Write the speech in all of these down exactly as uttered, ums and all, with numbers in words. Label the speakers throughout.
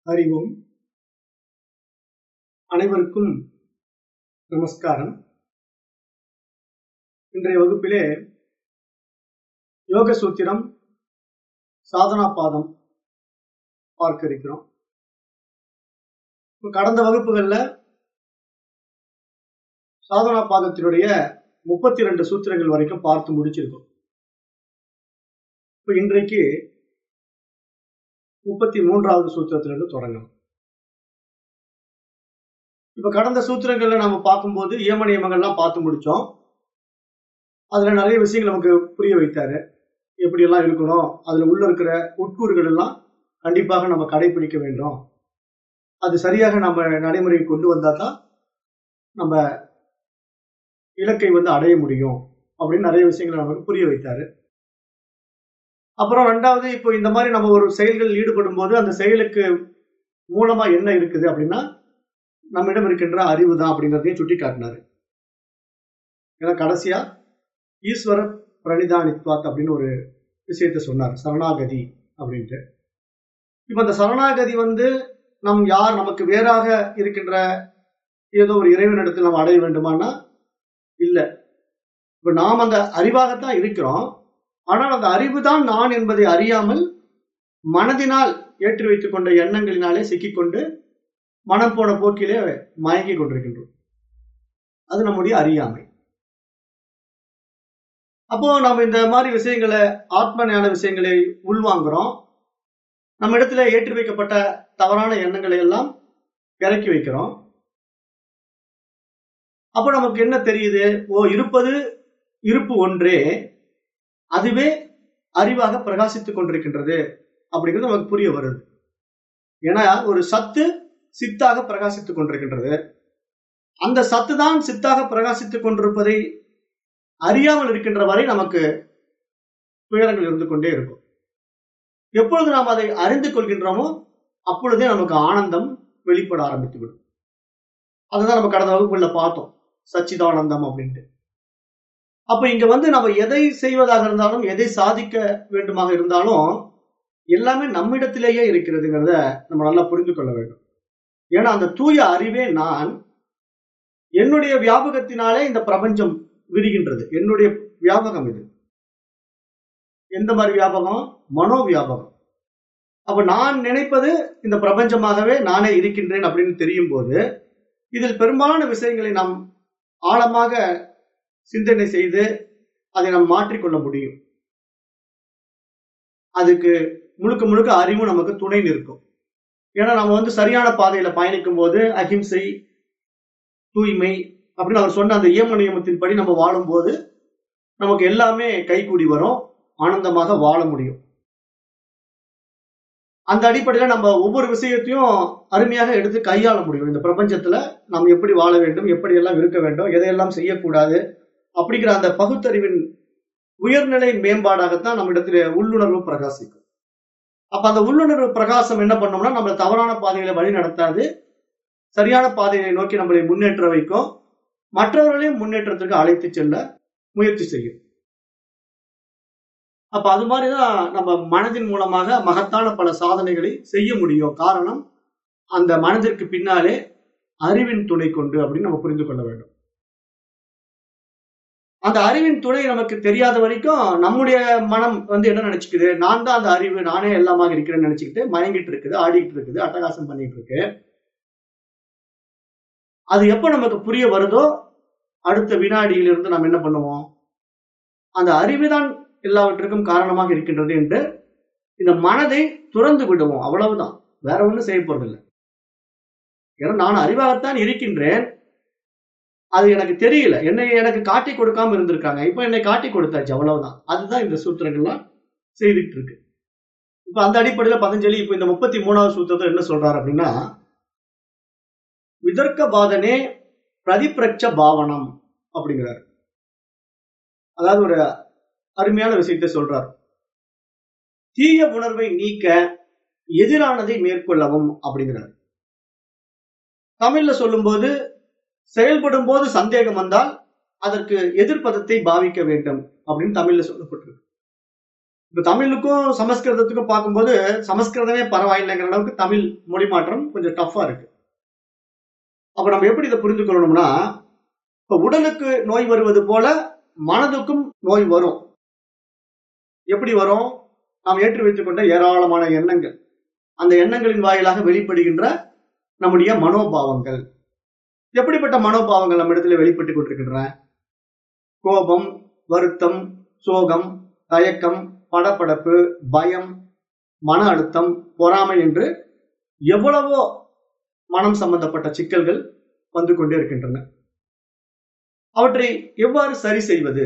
Speaker 1: அறிவோம். அனைவருக்கும் நமஸ்காரம். இன்றைய வகுப்பிலே யோக சூத்திரம் சாதனா பாதம் பார்க்க இருக்கிறோம். கடந்த வகுப்புகள்ல சாதனா பாதத்தினுடைய முப்பத்தி ரெண்டு சூத்திரங்கள் வரைக்கும் பார்த்து முடிச்சிருக்கோம். இப்ப இன்றைக்கு முப்பத்தி மூன்றாவது சூத்திரத்திலிருந்து தொடங்கணும். இப்ப கடந்த சூத்திரங்கள்ல நம்ம பார்க்கும்போது இயம நியமங்கள்லாம் பார்த்து முடிச்சோம். அதுல நிறைய விஷயங்கள் நமக்கு புரிய வைத்தாரு. எப்படி எல்லாம் இருக்கணும், அதுல உள்ள இருக்கிற உட்கூறுகள் எல்லாம் கண்டிப்பாக நம்ம கடைபிடிக்க வேண்டும். அது சரியாக நம்ம நடைமுறையை கொண்டு வந்தா தான் நம்ம இலக்கை வந்து அடைய முடியும் அப்படின்னு நிறைய விஷயங்களை நமக்கு புரிய வைத்தாரு. அப்புறம் ரெண்டாவது, இப்போ இந்த மாதிரி நம்ம ஒரு செயல்கள் ஈடுபடும் போது அந்த செயலுக்கு மூலமா என்ன இருக்குது அப்படின்னா நம்மிடம் இருக்கின்ற அறிவு தான் அப்படிங்கிறதையும் சுட்டி காட்டினாரு. ஏன்னா கடைசியா ஈஸ்வர பிரணிதானித்வாத் அப்படின்னு ஒரு விஷயத்த சொன்னார், சரணாகதி அப்படின்ட்டு. இப்ப அந்த சரணாகதி வந்து நம் யார் நமக்கு வேறாக இருக்கின்ற ஏதோ ஒரு இறைவனிடத்தில் நம்ம அடைய வேண்டுமானா இல்ல. இப்ப நாம் அந்த அறிவாகத்தான் இருக்கிறோம். ஆனால் அந்த அறிவு தான் நான் என்பதை அறியாமல் மனதினால் ஏற்றி வைத்துக் கொண்ட எண்ணங்களினாலே சிக்கிக்கொண்டு மனம் போன போக்கிலே மயங்கி கொண்டிருக்கின்றோம். அது நம்முடைய அறியாமை. அப்போ நம்ம இந்த மாதிரி விஷயங்களை, ஆத்ம ஞான விஷயங்களை உள்வாங்குறோம். நம்ம இடத்துல ஏற்றி வைக்கப்பட்ட தவறான எண்ணங்களை எல்லாம் இறக்கி வைக்கிறோம். அப்போ நமக்கு என்ன தெரியுது? ஓ, இருப்பது இருப்பு ஒன்றே, அதுவே அறிவாக பிரகாசித்துக் கொண்டிருக்கின்றது அப்படிங்கிறது நமக்கு புரிய வருது. ஏன்னா ஒரு சத்து சித்தாக பிரகாசித்துக் கொண்டிருக்கின்றது. அந்த சத்து தான் சித்தாக பிரகாசித்துக் கொண்டிருப்பதை அறியாமல் இருக்கின்ற வரை நமக்கு துயரங்கள் இருந்து கொண்டே இருக்கும். எப்பொழுது நாம் அதை அறிந்து கொள்கின்றோமோ அப்பொழுதே நமக்கு ஆனந்தம் வெளிப்பட ஆரம்பித்துவிடும். அதுதான் நம்ம கடந்த வகுப்புல பார்த்தோம், சச்சிதானந்தம் அப்படின்ட்டு. அப்ப இங்க வந்து நம்ம எதை செய்வதாக இருந்தாலும், எதை சாதிக்க வேண்டுமாக இருந்தாலும் எல்லாமே நம்மிடத்திலேயே இருக்கிறதுங்கிறத நம்ம நல்லா புரிந்து கொள்ள வேண்டும். ஏன்னா அந்த தூய அறிவே நான். என்னுடைய வியாபகத்தினாலே இந்த பிரபஞ்சம் விரிகின்றது. என்னுடைய வியாபகம் இது. எந்த மாதிரி வியாபகம்? மனோ வியாபகம். அப்ப நான் நினைப்பது இந்த பிரபஞ்சமாகவே நானே இருக்கின்றேன் அப்படின்னு தெரியும் போது இதில் பெரும்பாலான விஷயங்களை நாம் ஆழமாக சிந்தனை செய்து அதை நாம் மாற்றிக்கொள்ள முடியும். அதுக்கு முழுக்க முழுக்க அறிவும் நமக்கு துணை நிற்கும். ஏன்னா நம்ம வந்து சரியான பாதையில பயணிக்கும் போது அகிம்சை, தூய்மை அப்படின்னு அவர் சொன்ன அந்த இயம நியமத்தின்படி நம்ம வாழும் போது நமக்கு எல்லாமே கைகூடி வரும், ஆனந்தமாக வாழ முடியும். அந்த அடிப்படையில நம்ம ஒவ்வொரு விஷயத்தையும் அருமையாக எடுத்து கையாள முடியும். இந்த பிரபஞ்சத்துல நாம் எப்படி வாழ வேண்டும், எப்படி எல்லாம் இருக்க வேண்டும், எதையெல்லாம் செய்யக்கூடாது அப்படிங்கிற அந்த பகுத்தறிவின் உயர்நிலை மேம்பாடாகத்தான் நம்ம இடத்துல உள்ளுணர்வு பிரகாசிக்கும். அப்ப அந்த உள்ளுணர்வு பிரகாசம் என்ன பண்ணோம்னா நம்ம தவறான பாதைகளை வழி நடத்தாது, சரியான பாதையை நோக்கி நம்மளை முன்னேற்ற வைக்கும், மற்றவர்களையும் முன்னேற்றத்திற்கு அழைத்து செல்ல முயற்சி செய்யும். அப்ப அது மாதிரிதான் நம்ம மனதின் மூலமாக மகத்தான பல சாதனைகளை செய்ய முடியும். காரணம், அந்த மனதிற்கு பின்னாலே அறிவின் துணை கொண்டு அப்படின்னு நம்ம புரிந்து கொள்ள வேண்டும். அந்த அறிவின் துணை நமக்கு தெரியாத வரைக்கும் நம்முடைய மனம் வந்து என்ன நினைச்சுக்குது? நான் தான் அந்த அறிவு, நானே எல்லாமாக இருக்கிறேன்னு நினைச்சுக்கிட்டு மயங்கிட்டு இருக்குது, ஆடிட்டு இருக்குது, அட்டகாசம் பண்ணிட்டு இருக்கு. அது எப்ப நமக்கு புரிய வருதோ அடுத்த வினாடியிலிருந்து நாம் என்ன பண்ணுவோம்? அந்த அறிவுதான் எல்லாவற்றுக்கும் காரணமாக இருக்கின்றது என்று இந்த மனதை துறந்து விடுவோம். அவ்வளவுதான், வேற ஒண்ணும் செய்ய போறதில்லை. ஏன்னா நான் அறிவாகத்தான் இருக்கின்றேன், அது எனக்கு தெரியல, என்னை எனக்கு காட்டி கொடுக்காம இருந்திருக்காங்க, இப்ப என்னை காட்டி கொடுத்தாச்சு, அவ்வளவுதான். அதுதான் இந்த சூத்திரங்கள்லாம் செய்துட்டு இருக்கு. இப்ப அந்த அடிப்படையில பதஞ்சலி இப்ப இந்த முப்பத்தி மூணாவது சூத்திரத்தை என்ன சொல்றாரு அப்படின்னா, விதர்க்க பாதனே பிரதிபிரட்ச பாவனம் அப்படிங்கிறார். அதாவது ஒரு அருமையான விஷயத்தை சொல்றார். தீய உணர்வை நீக்க எதிரானதை மேற்கொள்ளவும் அப்படிங்கிறார். தமிழ்ல சொல்லும் போது, செயல்படும் போது சந்தேகம் வந்தால் அதற்கு எதிர்ப்பதத்தை பாவிக்க வேண்டும் அப்படின்னு தமிழ்ல சொல்லப்பட்டிருக்கு. இப்ப தமிழுக்கும் சமஸ்கிருதத்துக்கும் பார்க்கும்போது சமஸ்கிருதமே பரவாயில்லைங்கிற அளவுக்கு தமிழ் மொழி மாற்றம் கொஞ்சம் டஃபா இருக்கு. அப்ப நம்ம எப்படி இதை புரிந்து கொள்ளணும்னா, இப்ப உடலுக்கு நோய் வருவது போல மனதுக்கும் நோய் வரும். எப்படி வரும்? நாம் ஏற்றி வைத்துக் கொண்ட ஏராளமான எண்ணங்கள், அந்த எண்ணங்களின் வாயிலாக வெளிப்படுகின்ற நம்முடைய மனோபாவங்கள். எப்படிப்பட்ட மனோபாவங்கள் நம்ம இடத்துல வெளிப்பட்டுக் கொண்டிருக்கின்றன? கோபம், வருத்தம், சோகம், தயக்கம், படபடப்பு, பயம், மன அழுத்தம், பொறாமை என்று எவ்வளவோ மனம் சம்பந்தப்பட்ட சிக்கல்கள் வந்து கொண்டே இருக்கின்றன. அவற்றை எவ்வாறு சரி செய்வது?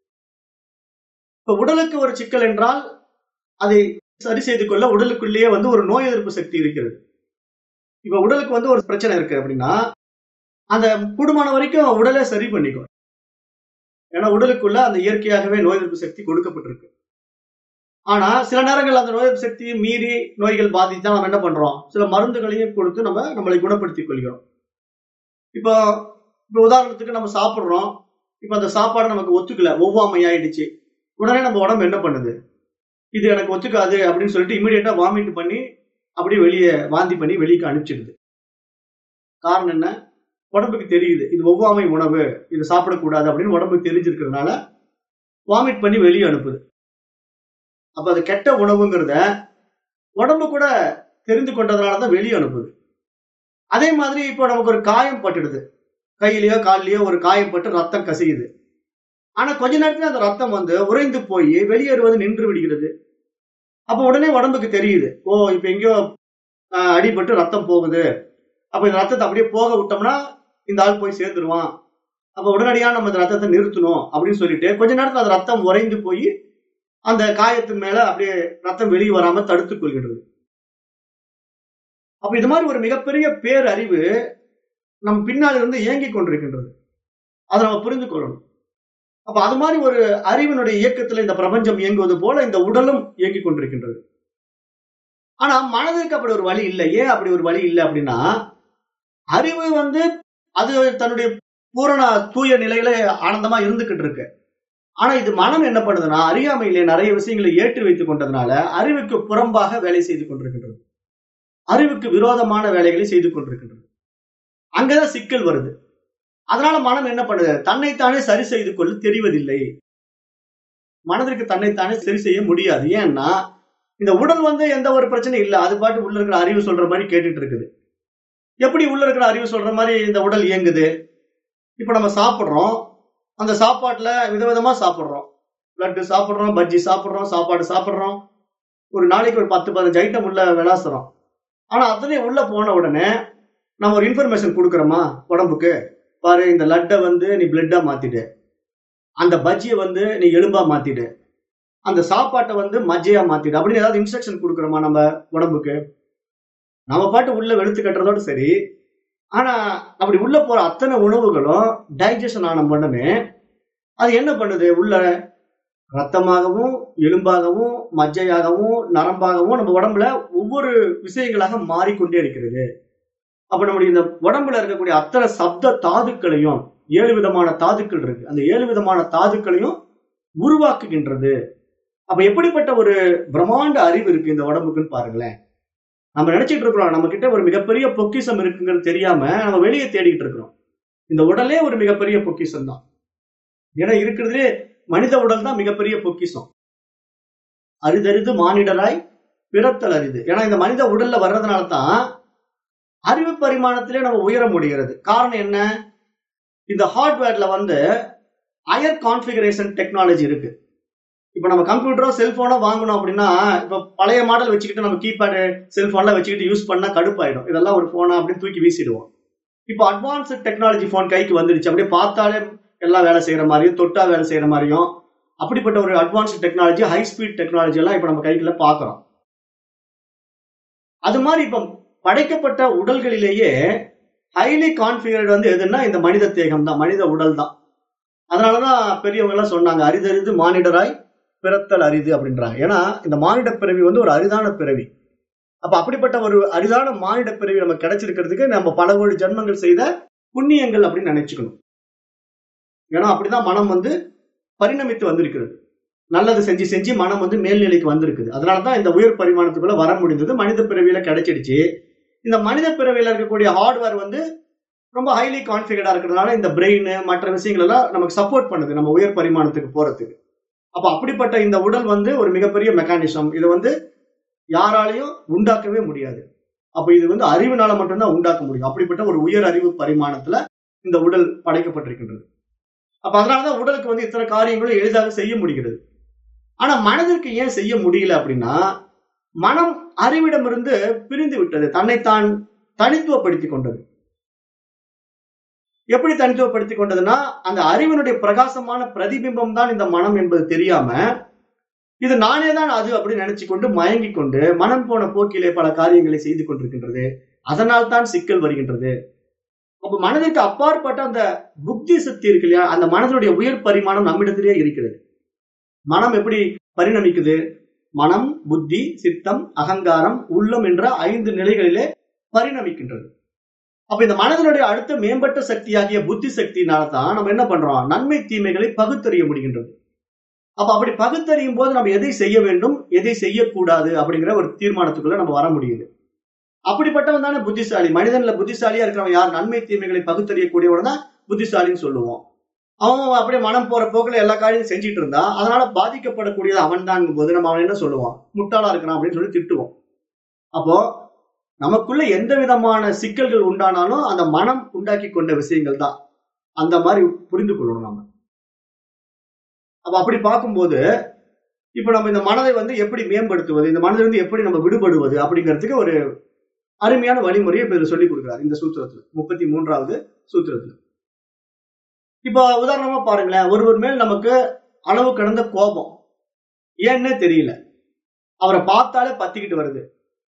Speaker 1: இப்ப உடலுக்கு ஒரு சிக்கல் என்றால் அதை சரி செய்து கொள்ள உடலுக்குள்ளேயே வந்து ஒரு நோய் எதிர்ப்பு சக்தி இருக்கிறது. இப்ப உடலுக்கு வந்து ஒரு பிரச்சனை இருக்கு அப்படின்னா அந்த கூடுமான வரைக்கும் உடலை சரி பண்ணிக்கும். ஏன்னா உடலுக்குள்ள அந்த இயற்கையாகவே நோய் எதிர்ப்பு சக்தி கொடுக்கப்பட்டிருக்கு. ஆனா சில நேரங்கள் அந்த நோய் எதிர்ப்பு சக்தியை மீறி நோய்கள் பாதித்தா நம்ம என்ன பண்றோம்? சில மருந்துகளையும் கொடுத்து நம்ம நம்மளை குணப்படுத்திக் கொள்கிறோம். இப்போ இப்ப உதாரணத்துக்கு நம்ம சாப்பிடுறோம். இப்ப அந்த சாப்பாடு நமக்கு ஒத்துக்கல, ஒவ்வாமை ஆயிடுச்சு. உடனே நம்ம உடம்பு என்ன பண்ணுது? இது எனக்கு ஒத்துக்காது அப்படின்னு சொல்லிட்டு இமீடியட்டா வாமிட் பண்ணி அப்படியே வெளியே வாந்தி பண்ணி வெளியே அனுப்பிச்சிடுது. காரணம் என்ன? உடம்புக்கு தெரியுது இது ஒவ்வாமை உணவு, இது சாப்பிடக்கூடாது அப்படின்னு உடம்புக்கு தெரிஞ்சிருக்கிறதுனால வாமிட் பண்ணி வெளியே அனுப்புது. அப்ப அது கெட்ட உணவுங்கிறத உடம்பு கூட தெரிந்து கொண்டதுனாலதான் வெளியே அனுப்புது. அதே மாதிரி இப்போ நமக்கு ஒரு காயம் பட்டுடுது, கையிலயோ காலிலேயோ ஒரு காயம் பட்டு ரத்தம் கசியுது. ஆனா கொஞ்ச நேரத்துல அந்த ரத்தம் வந்து உறைந்து போய் வெளியேறுவது நின்று விடுகிறது. அப்ப உடனே உடம்புக்கு தெரியுது, ஓ இப்ப எங்கேயோ அடிபட்டு ரத்தம் போகுது, அப்ப இந்த ரத்தத்தை அப்படியே போக விட்டோம்னா இந்த ஆள் போய் சேர்ந்துருவான், அப்ப உடனடியா நம்ம இந்த ரத்தத்தை நிறுத்தணும் அப்படின்னு சொல்லிட்டு கொஞ்ச நேரத்துல அந்த ரத்தம் உறைந்து போய் அந்த காயத்தின் மேல அப்படியே ரத்தம் வெளியே வராம தடுத்துக் கொள்கிறது. அப்ப இது மாதிரி ஒரு மிகப்பெரிய பேரறிவு நம் பின்னால் இருந்து இயங்கிக் கொண்டிருக்கின்றது. அதை நம்ம புரிந்து கொள்ளணும். அப்ப அது மாதிரி ஒரு அறிவினுடைய இயக்கத்துல இந்த பிரபஞ்சம் இயங்குவது போல இந்த உடலும் இயங்கிக் கொண்டிருக்கின்றது. ஆனா மனதுக்கு அப்படி ஒரு வழி இல்லை. ஏன் அப்படி ஒரு வழி இல்லை அப்படின்னா, அறிவு வந்து அது தன்னுடைய பூரண தூய நிலையில ஆனந்தமா இருந்துகிட்டு இருக்கு. ஆனா இது மனம் என்ன பண்ணுதுன்னா, அறியாமையிலே நிறைய விஷயங்களை ஏற்றி வைத்துக் கொண்டதுனால அறிவுக்கு புறம்பாக வேலை செய்து கொண்டிருக்கின்றது, அறிவுக்கு விரோதமான வேலைகளை செய்து கொண்டிருக்கின்றது. அங்கதான் சிக்கல் வருது. அதனால மனம் என்ன பண்ணுது? தன்னைத்தானே சரி செய்து கொள்ள தெரிவதில்லை. மனதிற்கு தன்னைத்தானே சரி செய்ய முடியாது. ஏன்னா இந்த உடல் வந்து எந்த ஒரு பிரச்சனையும் இல்லை, அது பாட்டு உள்ள இருக்கிற அறிவு சொல்ற மாதிரி கேட்டுட்டு இருக்குது. எப்படி உள்ள இருக்கிற அறிவு சொல்ற மாதிரி இந்த உடல் இயங்குது? இப்ப நம்ம சாப்பிடுறோம், அந்த சாப்பாட்டுல விதவிதமா சாப்பிடுறோம். லட்டு சாப்பிடுறோம், பஜ்ஜி சாப்பிடுறோம், சாப்பாடு சாப்பிடுறோம், ஒரு நாளைக்கு ஒரு பத்து பதினஞ்சு ஐட்டம் உள்ள விளாசுறோம். ஆனா அத்தனை உள்ள போன உடனே நம்ம ஒரு இன்ஃபர்மேஷன் கொடுக்குறோமா உடம்புக்கு? பாரு, இந்த லட்டை வந்து நீ பிளட்டா மாத்திடு, அந்த பஜ்ஜியை வந்து நீ எலும்பா மாத்திடு, அந்த சாப்பாட்டை வந்து மஜ்ஜையா மாத்திடு அப்படின்னு ஏதாவது இன்ஸ்ட்ரக்ஷன் கொடுக்குறோமா நம்ம உடம்புக்கு? நம்ம பாட்டு உள்ள வெளுத்து கட்டுறதோட சரி. ஆனா அப்படி உள்ள போற அத்தனை உணவுகளும் டைஜஷன் ஆன உடனே அது என்ன பண்ணுது? உள்ள ரத்தமாகவும் எலும்பாகவும் மஜ்ஜையாகவும் நரம்பாகவும் நம்ம உடம்புல ஒவ்வொரு விஷயங்களாக மாறிக்கொண்டே இருக்கிறது. அப்ப நம்முடைய இந்த உடம்புல இருக்கக்கூடிய அத்தனை சப்த தாதுக்களையும், ஏழு விதமான தாதுக்கள் இருக்கு, அந்த ஏழு விதமான தாதுக்களையும் உருவாக்குகின்றது. அப்ப எப்படிப்பட்ட ஒரு பிரம்மாண்ட அறிவு இருக்கு இந்த உடம்புக்குன்னு பாருங்களேன். நம்ம நினைச்சிட்டு இருக்கிறோம் நம்ம கிட்ட ஒரு மிகப்பெரிய பொக்கிஷம் இருக்குங்கிறது தெரியாம நம்ம வெளியே தேடிட்டு இருக்கிறோம். இந்த உடலே ஒரு மிகப்பெரிய பொக்கிஷம் தான். ஏன்னா இருக்கிறதுலே மனித உடல் தான் மிகப்பெரிய பொக்கிஷம். அரிதறிது மானிடராய் பிறத்தல் அரிது. ஏன்னா இந்த மனித உடல்ல வர்றதுனால தான் அறிவு பரிமாணத்திலே நம்ம உயர முடிகிறது. காரணம் என்ன? இந்த ஹார்ட்வேர்ல வந்து ஹையர் கான்ஃபிகரேஷன் டெக்னாலஜி இருக்கு. இப்ப நம்ம கம்ப்யூட்டரோ செல்போனோ வாங்கணும் அப்படின்னா, இப்ப பழைய மாடல் வச்சுக்கிட்டு நம்ம கீபேடு செல்போன்லாம் வச்சுக்கிட்டு யூஸ் பண்ணா கடுப்பாயிடும். இதெல்லாம் ஒரு போனா அப்படின்னு தூக்கி வீசிடுவோம். இப்போ அட்வான்ஸ்டு டெக்னாலஜி போன் கைக்கு வந்துடுச்சு. அப்படியே பார்த்தாலே எல்லாம் வேலை செய்யற மாதிரியும் தொட்டா வேலை செய்யற மாதிரியும் அப்படிப்பட்ட ஒரு advanced technology, high speed technology எல்லாம் இப்ப நம்ம கைக்குள்ள பாக்குறோம். அது மாதிரி இப்ப படைக்கப்பட்ட உடல்களிலேயே ஹைலி கான்ஃபிகர்டு வந்து எதுன்னா இந்த மனித தேகம் தான், மனித உடல் தான். அதனாலதான் பெரியவங்க எல்லாம் சொன்னாங்க, அரிதறிது மானிடராய் பிறத்தல் அரிது அப்படின்றாங்க. ஏன்னா இந்த மானிட பிறவி வந்து ஒரு அரிதான பிறவி. அப்ப அப்படிப்பட்ட ஒரு அரிதான மானிட பிறவி நம்ம கிடைச்சிருக்கிறதுக்கு நம்ம பல கோடி ஜென்மங்கள் செய்த புண்ணியங்கள் அப்படின்னு நினைச்சுக்கணும். ஏன்னா அப்படிதான் மனம் வந்து பரிணமித்து வந்திருக்கிறது. நல்லது செஞ்சு செஞ்சு மனம் வந்து மேல்நிலைக்கு வந்திருக்குது. அதனாலதான் இந்த உயர் பரிமாணத்துக்குள்ள வர முடிந்தது. மனித பிறவியில கிடைச்சிடுச்சு. இந்த மனித பிறவியில இருக்கக்கூடிய ஹார்ட்வேர் வந்து ரொம்ப ஹைலி கான்ஃபிகர்டா இருக்கிறதுனால இந்த பிரெயின் மற்ற விஷயங்கள் எல்லாம் நமக்கு சப்போர்ட் பண்ணுது நம்ம உயர் பரிமாணத்துக்கு போறதுக்கு. அப்ப அப்படிப்பட்ட இந்த உடல் வந்து ஒரு மிகப்பெரிய மெக்கானிசம். இது வந்து யாராலையும் உண்டாக்கவே முடியாது. அப்ப இது வந்து அறிவுனால மட்டும்தான் உண்டாக்க முடியும். அப்படிப்பட்ட ஒரு உயர் அறிவு பரிமாணத்துல இந்த உடல் படைக்கப்பட்டிருக்கின்றது. அப்ப அதனாலதான் உடலுக்கு வந்து இத்தனை காரியங்களும் எளிதாக செய்ய முடிகிறது. ஆனா மனதிற்கு ஏன் செய்ய முடியல அப்படின்னா, மனம் அறிவிடமிருந்து பிரிந்து விட்டது, தன்னைத்தான் தனித்துவப்படுத்திக் கொண்டது. எப்படி தனித்துவப்படுத்திக் கொண்டதுன்னா, அந்த அறிவினுடைய பிரகாசமான பிரதிபிம்பம் தான் இந்த மனம் என்பது தெரியாம, இது நானே தான் அது அப்படின்னு நினைச்சு கொண்டு மயங்கி கொண்டு மனம் போன போக்கிலே பல காரியங்களை செய்து கொண்டிருக்கின்றது. அதனால் தான் சிக்கல் வருகின்றது. அப்ப மனதிற்கு அப்பாற்பட்ட அந்த புத்தி சக்தி இருக்கு இல்லையா, அந்த மனதினுடைய உயர் பரிமாணம் நம்மிடத்திலே இருக்கிறது. மனம் எப்படி பரிணமிக்குது? மனம், புத்தி, சித்தம், அகங்காரம், உள்ளம் என்ற ஐந்து நிலைகளிலே பரிணமிக்கின்றது. அப்ப இந்த மனதினுடைய அடுத்த மேம்பட்ட சக்தியாகிய புத்தி சக்தினால்தான் நம்ம என்ன பண்றோம்? நன்மை தீமைகளை பகுத்தறிய முடிகின்றது. அப்ப அப்படி பகுத்தறியும் போது நம்ம எதை செய்ய வேண்டும், எதை செய்யக்கூடாது அப்படிங்கிற ஒரு தீர்மானத்துக்குள்ள நம்ம வர முடியுது. அப்படிப்பட்டவன் தானே புத்திசாலி. மனிதன்ல புத்திசாலியா இருக்கிறவன் யார்? நன்மை தீமைகளை பகுத்தறியக்கூடியவன் தான் புத்திசாலின்னு சொல்லுவோம். அவன் அப்படியே மனம் போற போக்குல எல்லா காரியம் செஞ்சுட்டு இருந்தா, அதனால பாதிக்கப்படக்கூடியது அவன் தான் போது நம்ம அவன் என்ன சொல்லுவான்? முட்டாளா இருக்கிறான் அப்படின்னு சொல்லி திட்டுவோம். அப்போ நமக்குள்ள எந்த விதமான சிக்கல்கள் உண்டானாலும் அந்த மனம் உண்டாக்கி கொண்ட விஷயங்கள் தான். அந்த மாதிரி புரிந்து கொள்ளணும் நாம. அப்ப அப்படி பார்க்கும்போது இப்ப நம்ம இந்த மனதை வந்து எப்படி மேம்படுத்துவது, இந்த மனதிலிருந்து எப்படி நம்ம விடுபடுவது அப்படிங்கிறதுக்கு ஒரு அருமையான வழிமுறையை இப்ப இதுல சொல்லிக் கொடுக்கிறார் இந்த சூத்திரத்துல, முப்பத்தி மூன்றாவது சூத்திரத்துல. இப்ப உதாரணமா பாருங்களேன், ஒருவர் மேல் நமக்கு அளவு கடந்த கோபம் ஏன்னே தெரியல, அவரை பார்த்தாலே பத்திக்கிட்டு வருது.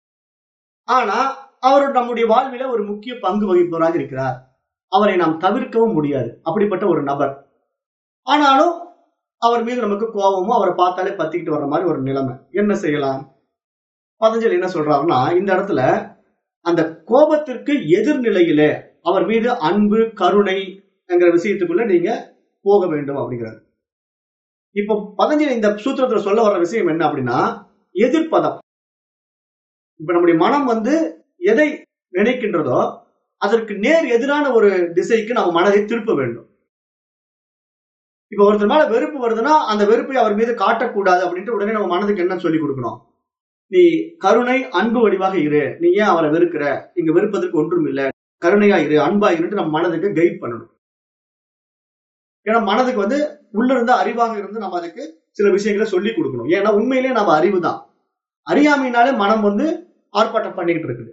Speaker 1: ஆனா அவர் நம்முடைய வாழ்வில ஒரு முக்கிய பங்கு வகிப்பவராக இருக்கிறார். அவரை நாம் தவிர்க்கவும் முடியாது, அப்படிப்பட்ட ஒரு நபர். ஆனாலும் அவர் மீது நமக்கு கோபமும் அவரை பார்த்தாலே பத்திக்கிட்டு வர்ற மாதிரி ஒரு நிலைமை. என்ன செய்யலாம்? பதஞ்சலி என்ன சொல்றாருன்னா, இந்த இடத்துல அந்த கோபத்திற்கு எதிர்நிலையிலே அவர் மீது அன்பு, கருணை என்கிற விஷயத்துக்குள்ள நீங்க போக வேண்டும் அப்படிங்கிறார். இப்ப பதஞ்சலி இந்த சூத்திரத்துல சொல்ல வர்ற விஷயம் என்ன அப்படின்னா, எதிர்ப்பதம். இப்ப நம்முடைய மனம் வந்து எதை நினைக்கின்றதோ அதற்கு நேர் எதிரான ஒரு திசைக்கு நம்ம மனதை திருப்ப வேண்டும். இப்ப ஒருத்தர் மேல வெறுப்பு வருதுன்னா அந்த வெறுப்பை அவர் மீது காட்டக்கூடாது அப்படின்ட்டு உடனே நம்ம மனதுக்கு என்ன சொல்லி கொடுக்கணும்? நீ கருணை, அன்பு வடிவாக இரு, நீ ஏன் அவரை வெறுக்கிற, இங்க வெறுப்பதற்கு ஒன்றும் இல்லை, கருணையா இரு, அன்பா இருன்னு நம்ம மனதுக்கு கைட் பண்ணணும். ஏன்னா மனதுக்கு வந்து உள்ள இருந்து அறிவாக இருந்து நம்ம அதுக்கு சில விஷயங்களை சொல்லி கொடுக்கணும். ஏன்னா உண்மையிலேயே நம்ம அறிவு தான். அறியாமையினாலே மனம் வந்து ஆர்ப்பாட்டம் பண்ணிக்கிட்டு இருக்குது.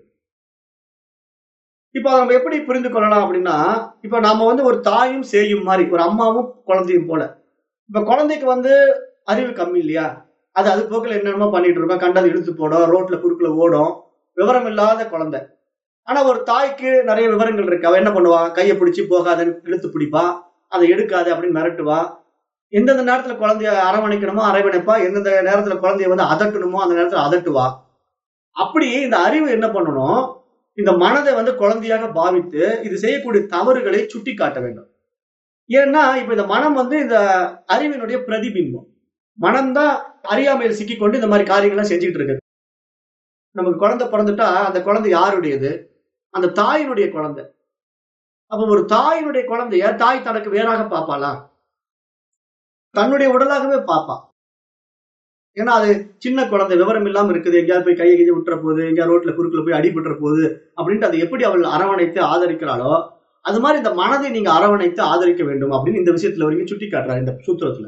Speaker 1: இப்ப நம்ம எப்படி புரிந்து கொள்ளலாம் அப்படின்னா, இப்ப நாம வந்து ஒரு தாயும் சேயும் மாதிரி, ஒரு அம்மாவும் குழந்தையும் போல. இப்ப குழந்தைக்கு வந்து அறிவு கம்மி இல்லையா, அது அது போக்குல என்னென்னமோ பண்ணிட்டு இருக்கோம், கண்டது இழுத்து போடும், ரோட்ல குறுக்குல ஓடும், விவரம் இல்லாத குழந்தை. ஆனா ஒரு தாய்க்கு நிறைய விவரங்கள் இருக்கு. அவ என்ன பண்ணுவா? கையை பிடிச்சி போகாதன்னு இழுத்து பிடிப்பா, அதை எடுக்காது அப்படின்னு மிரட்டுவா. எந்தெந்த நேரத்துல குழந்தைய அரவணைக்கணுமோ அரவணைப்பா, எந்தெந்த நேரத்துல குழந்தைய வந்து அதட்டணுமோ அந்த நேரத்துல அதட்டுவா. அப்படி இந்த அறிவு என்ன பண்ணணும்? இந்த மனதை வந்து குழந்தையாக பாவித்து இது செய்யக்கூடிய தவறுகளை சுட்டி காட்ட வேண்டும். ஏன்னா இப்ப இந்த மனம் வந்து இந்த அறிவினுடைய பிரதிபிம்பம். மனம்தான் அறியாமையில் சிக்கிக்கொண்டு இந்த மாதிரி காரியங்கள்லாம் செஞ்சுட்டு இருக்கு. நமக்கு குழந்தை பிறந்துட்டா அந்த குழந்தை யாருடையது? அந்த தாயினுடைய குழந்தை. அப்ப ஒரு தாயினுடைய குழந்தைய தாய் தனக்கு வேறாக பார்ப்பாளா? தன்னுடைய உடலாகவே பார்ப்பா. ஏன்னா அது சின்ன குழந்தை, விவரம் இல்லாம இருக்குது, எங்கேயாவது போய் கையை கையை விட்டுற போகுது, எங்கேயாவது ரோட்ல குறுக்குல போய் அடிபட்டுற போகுது அப்படின்ட்டு அதை எப்படி அவள் அரவணைத்து ஆதரிக்கிறாளோ அது மாதிரி இந்த மனதை நீங்க அரவணைத்து ஆதரிக்க வேண்டும் அப்படின்னு இந்த விஷயத்துல வரைக்கும் சுட்டி காட்டுறாரு இந்த சூத்திரத்துல.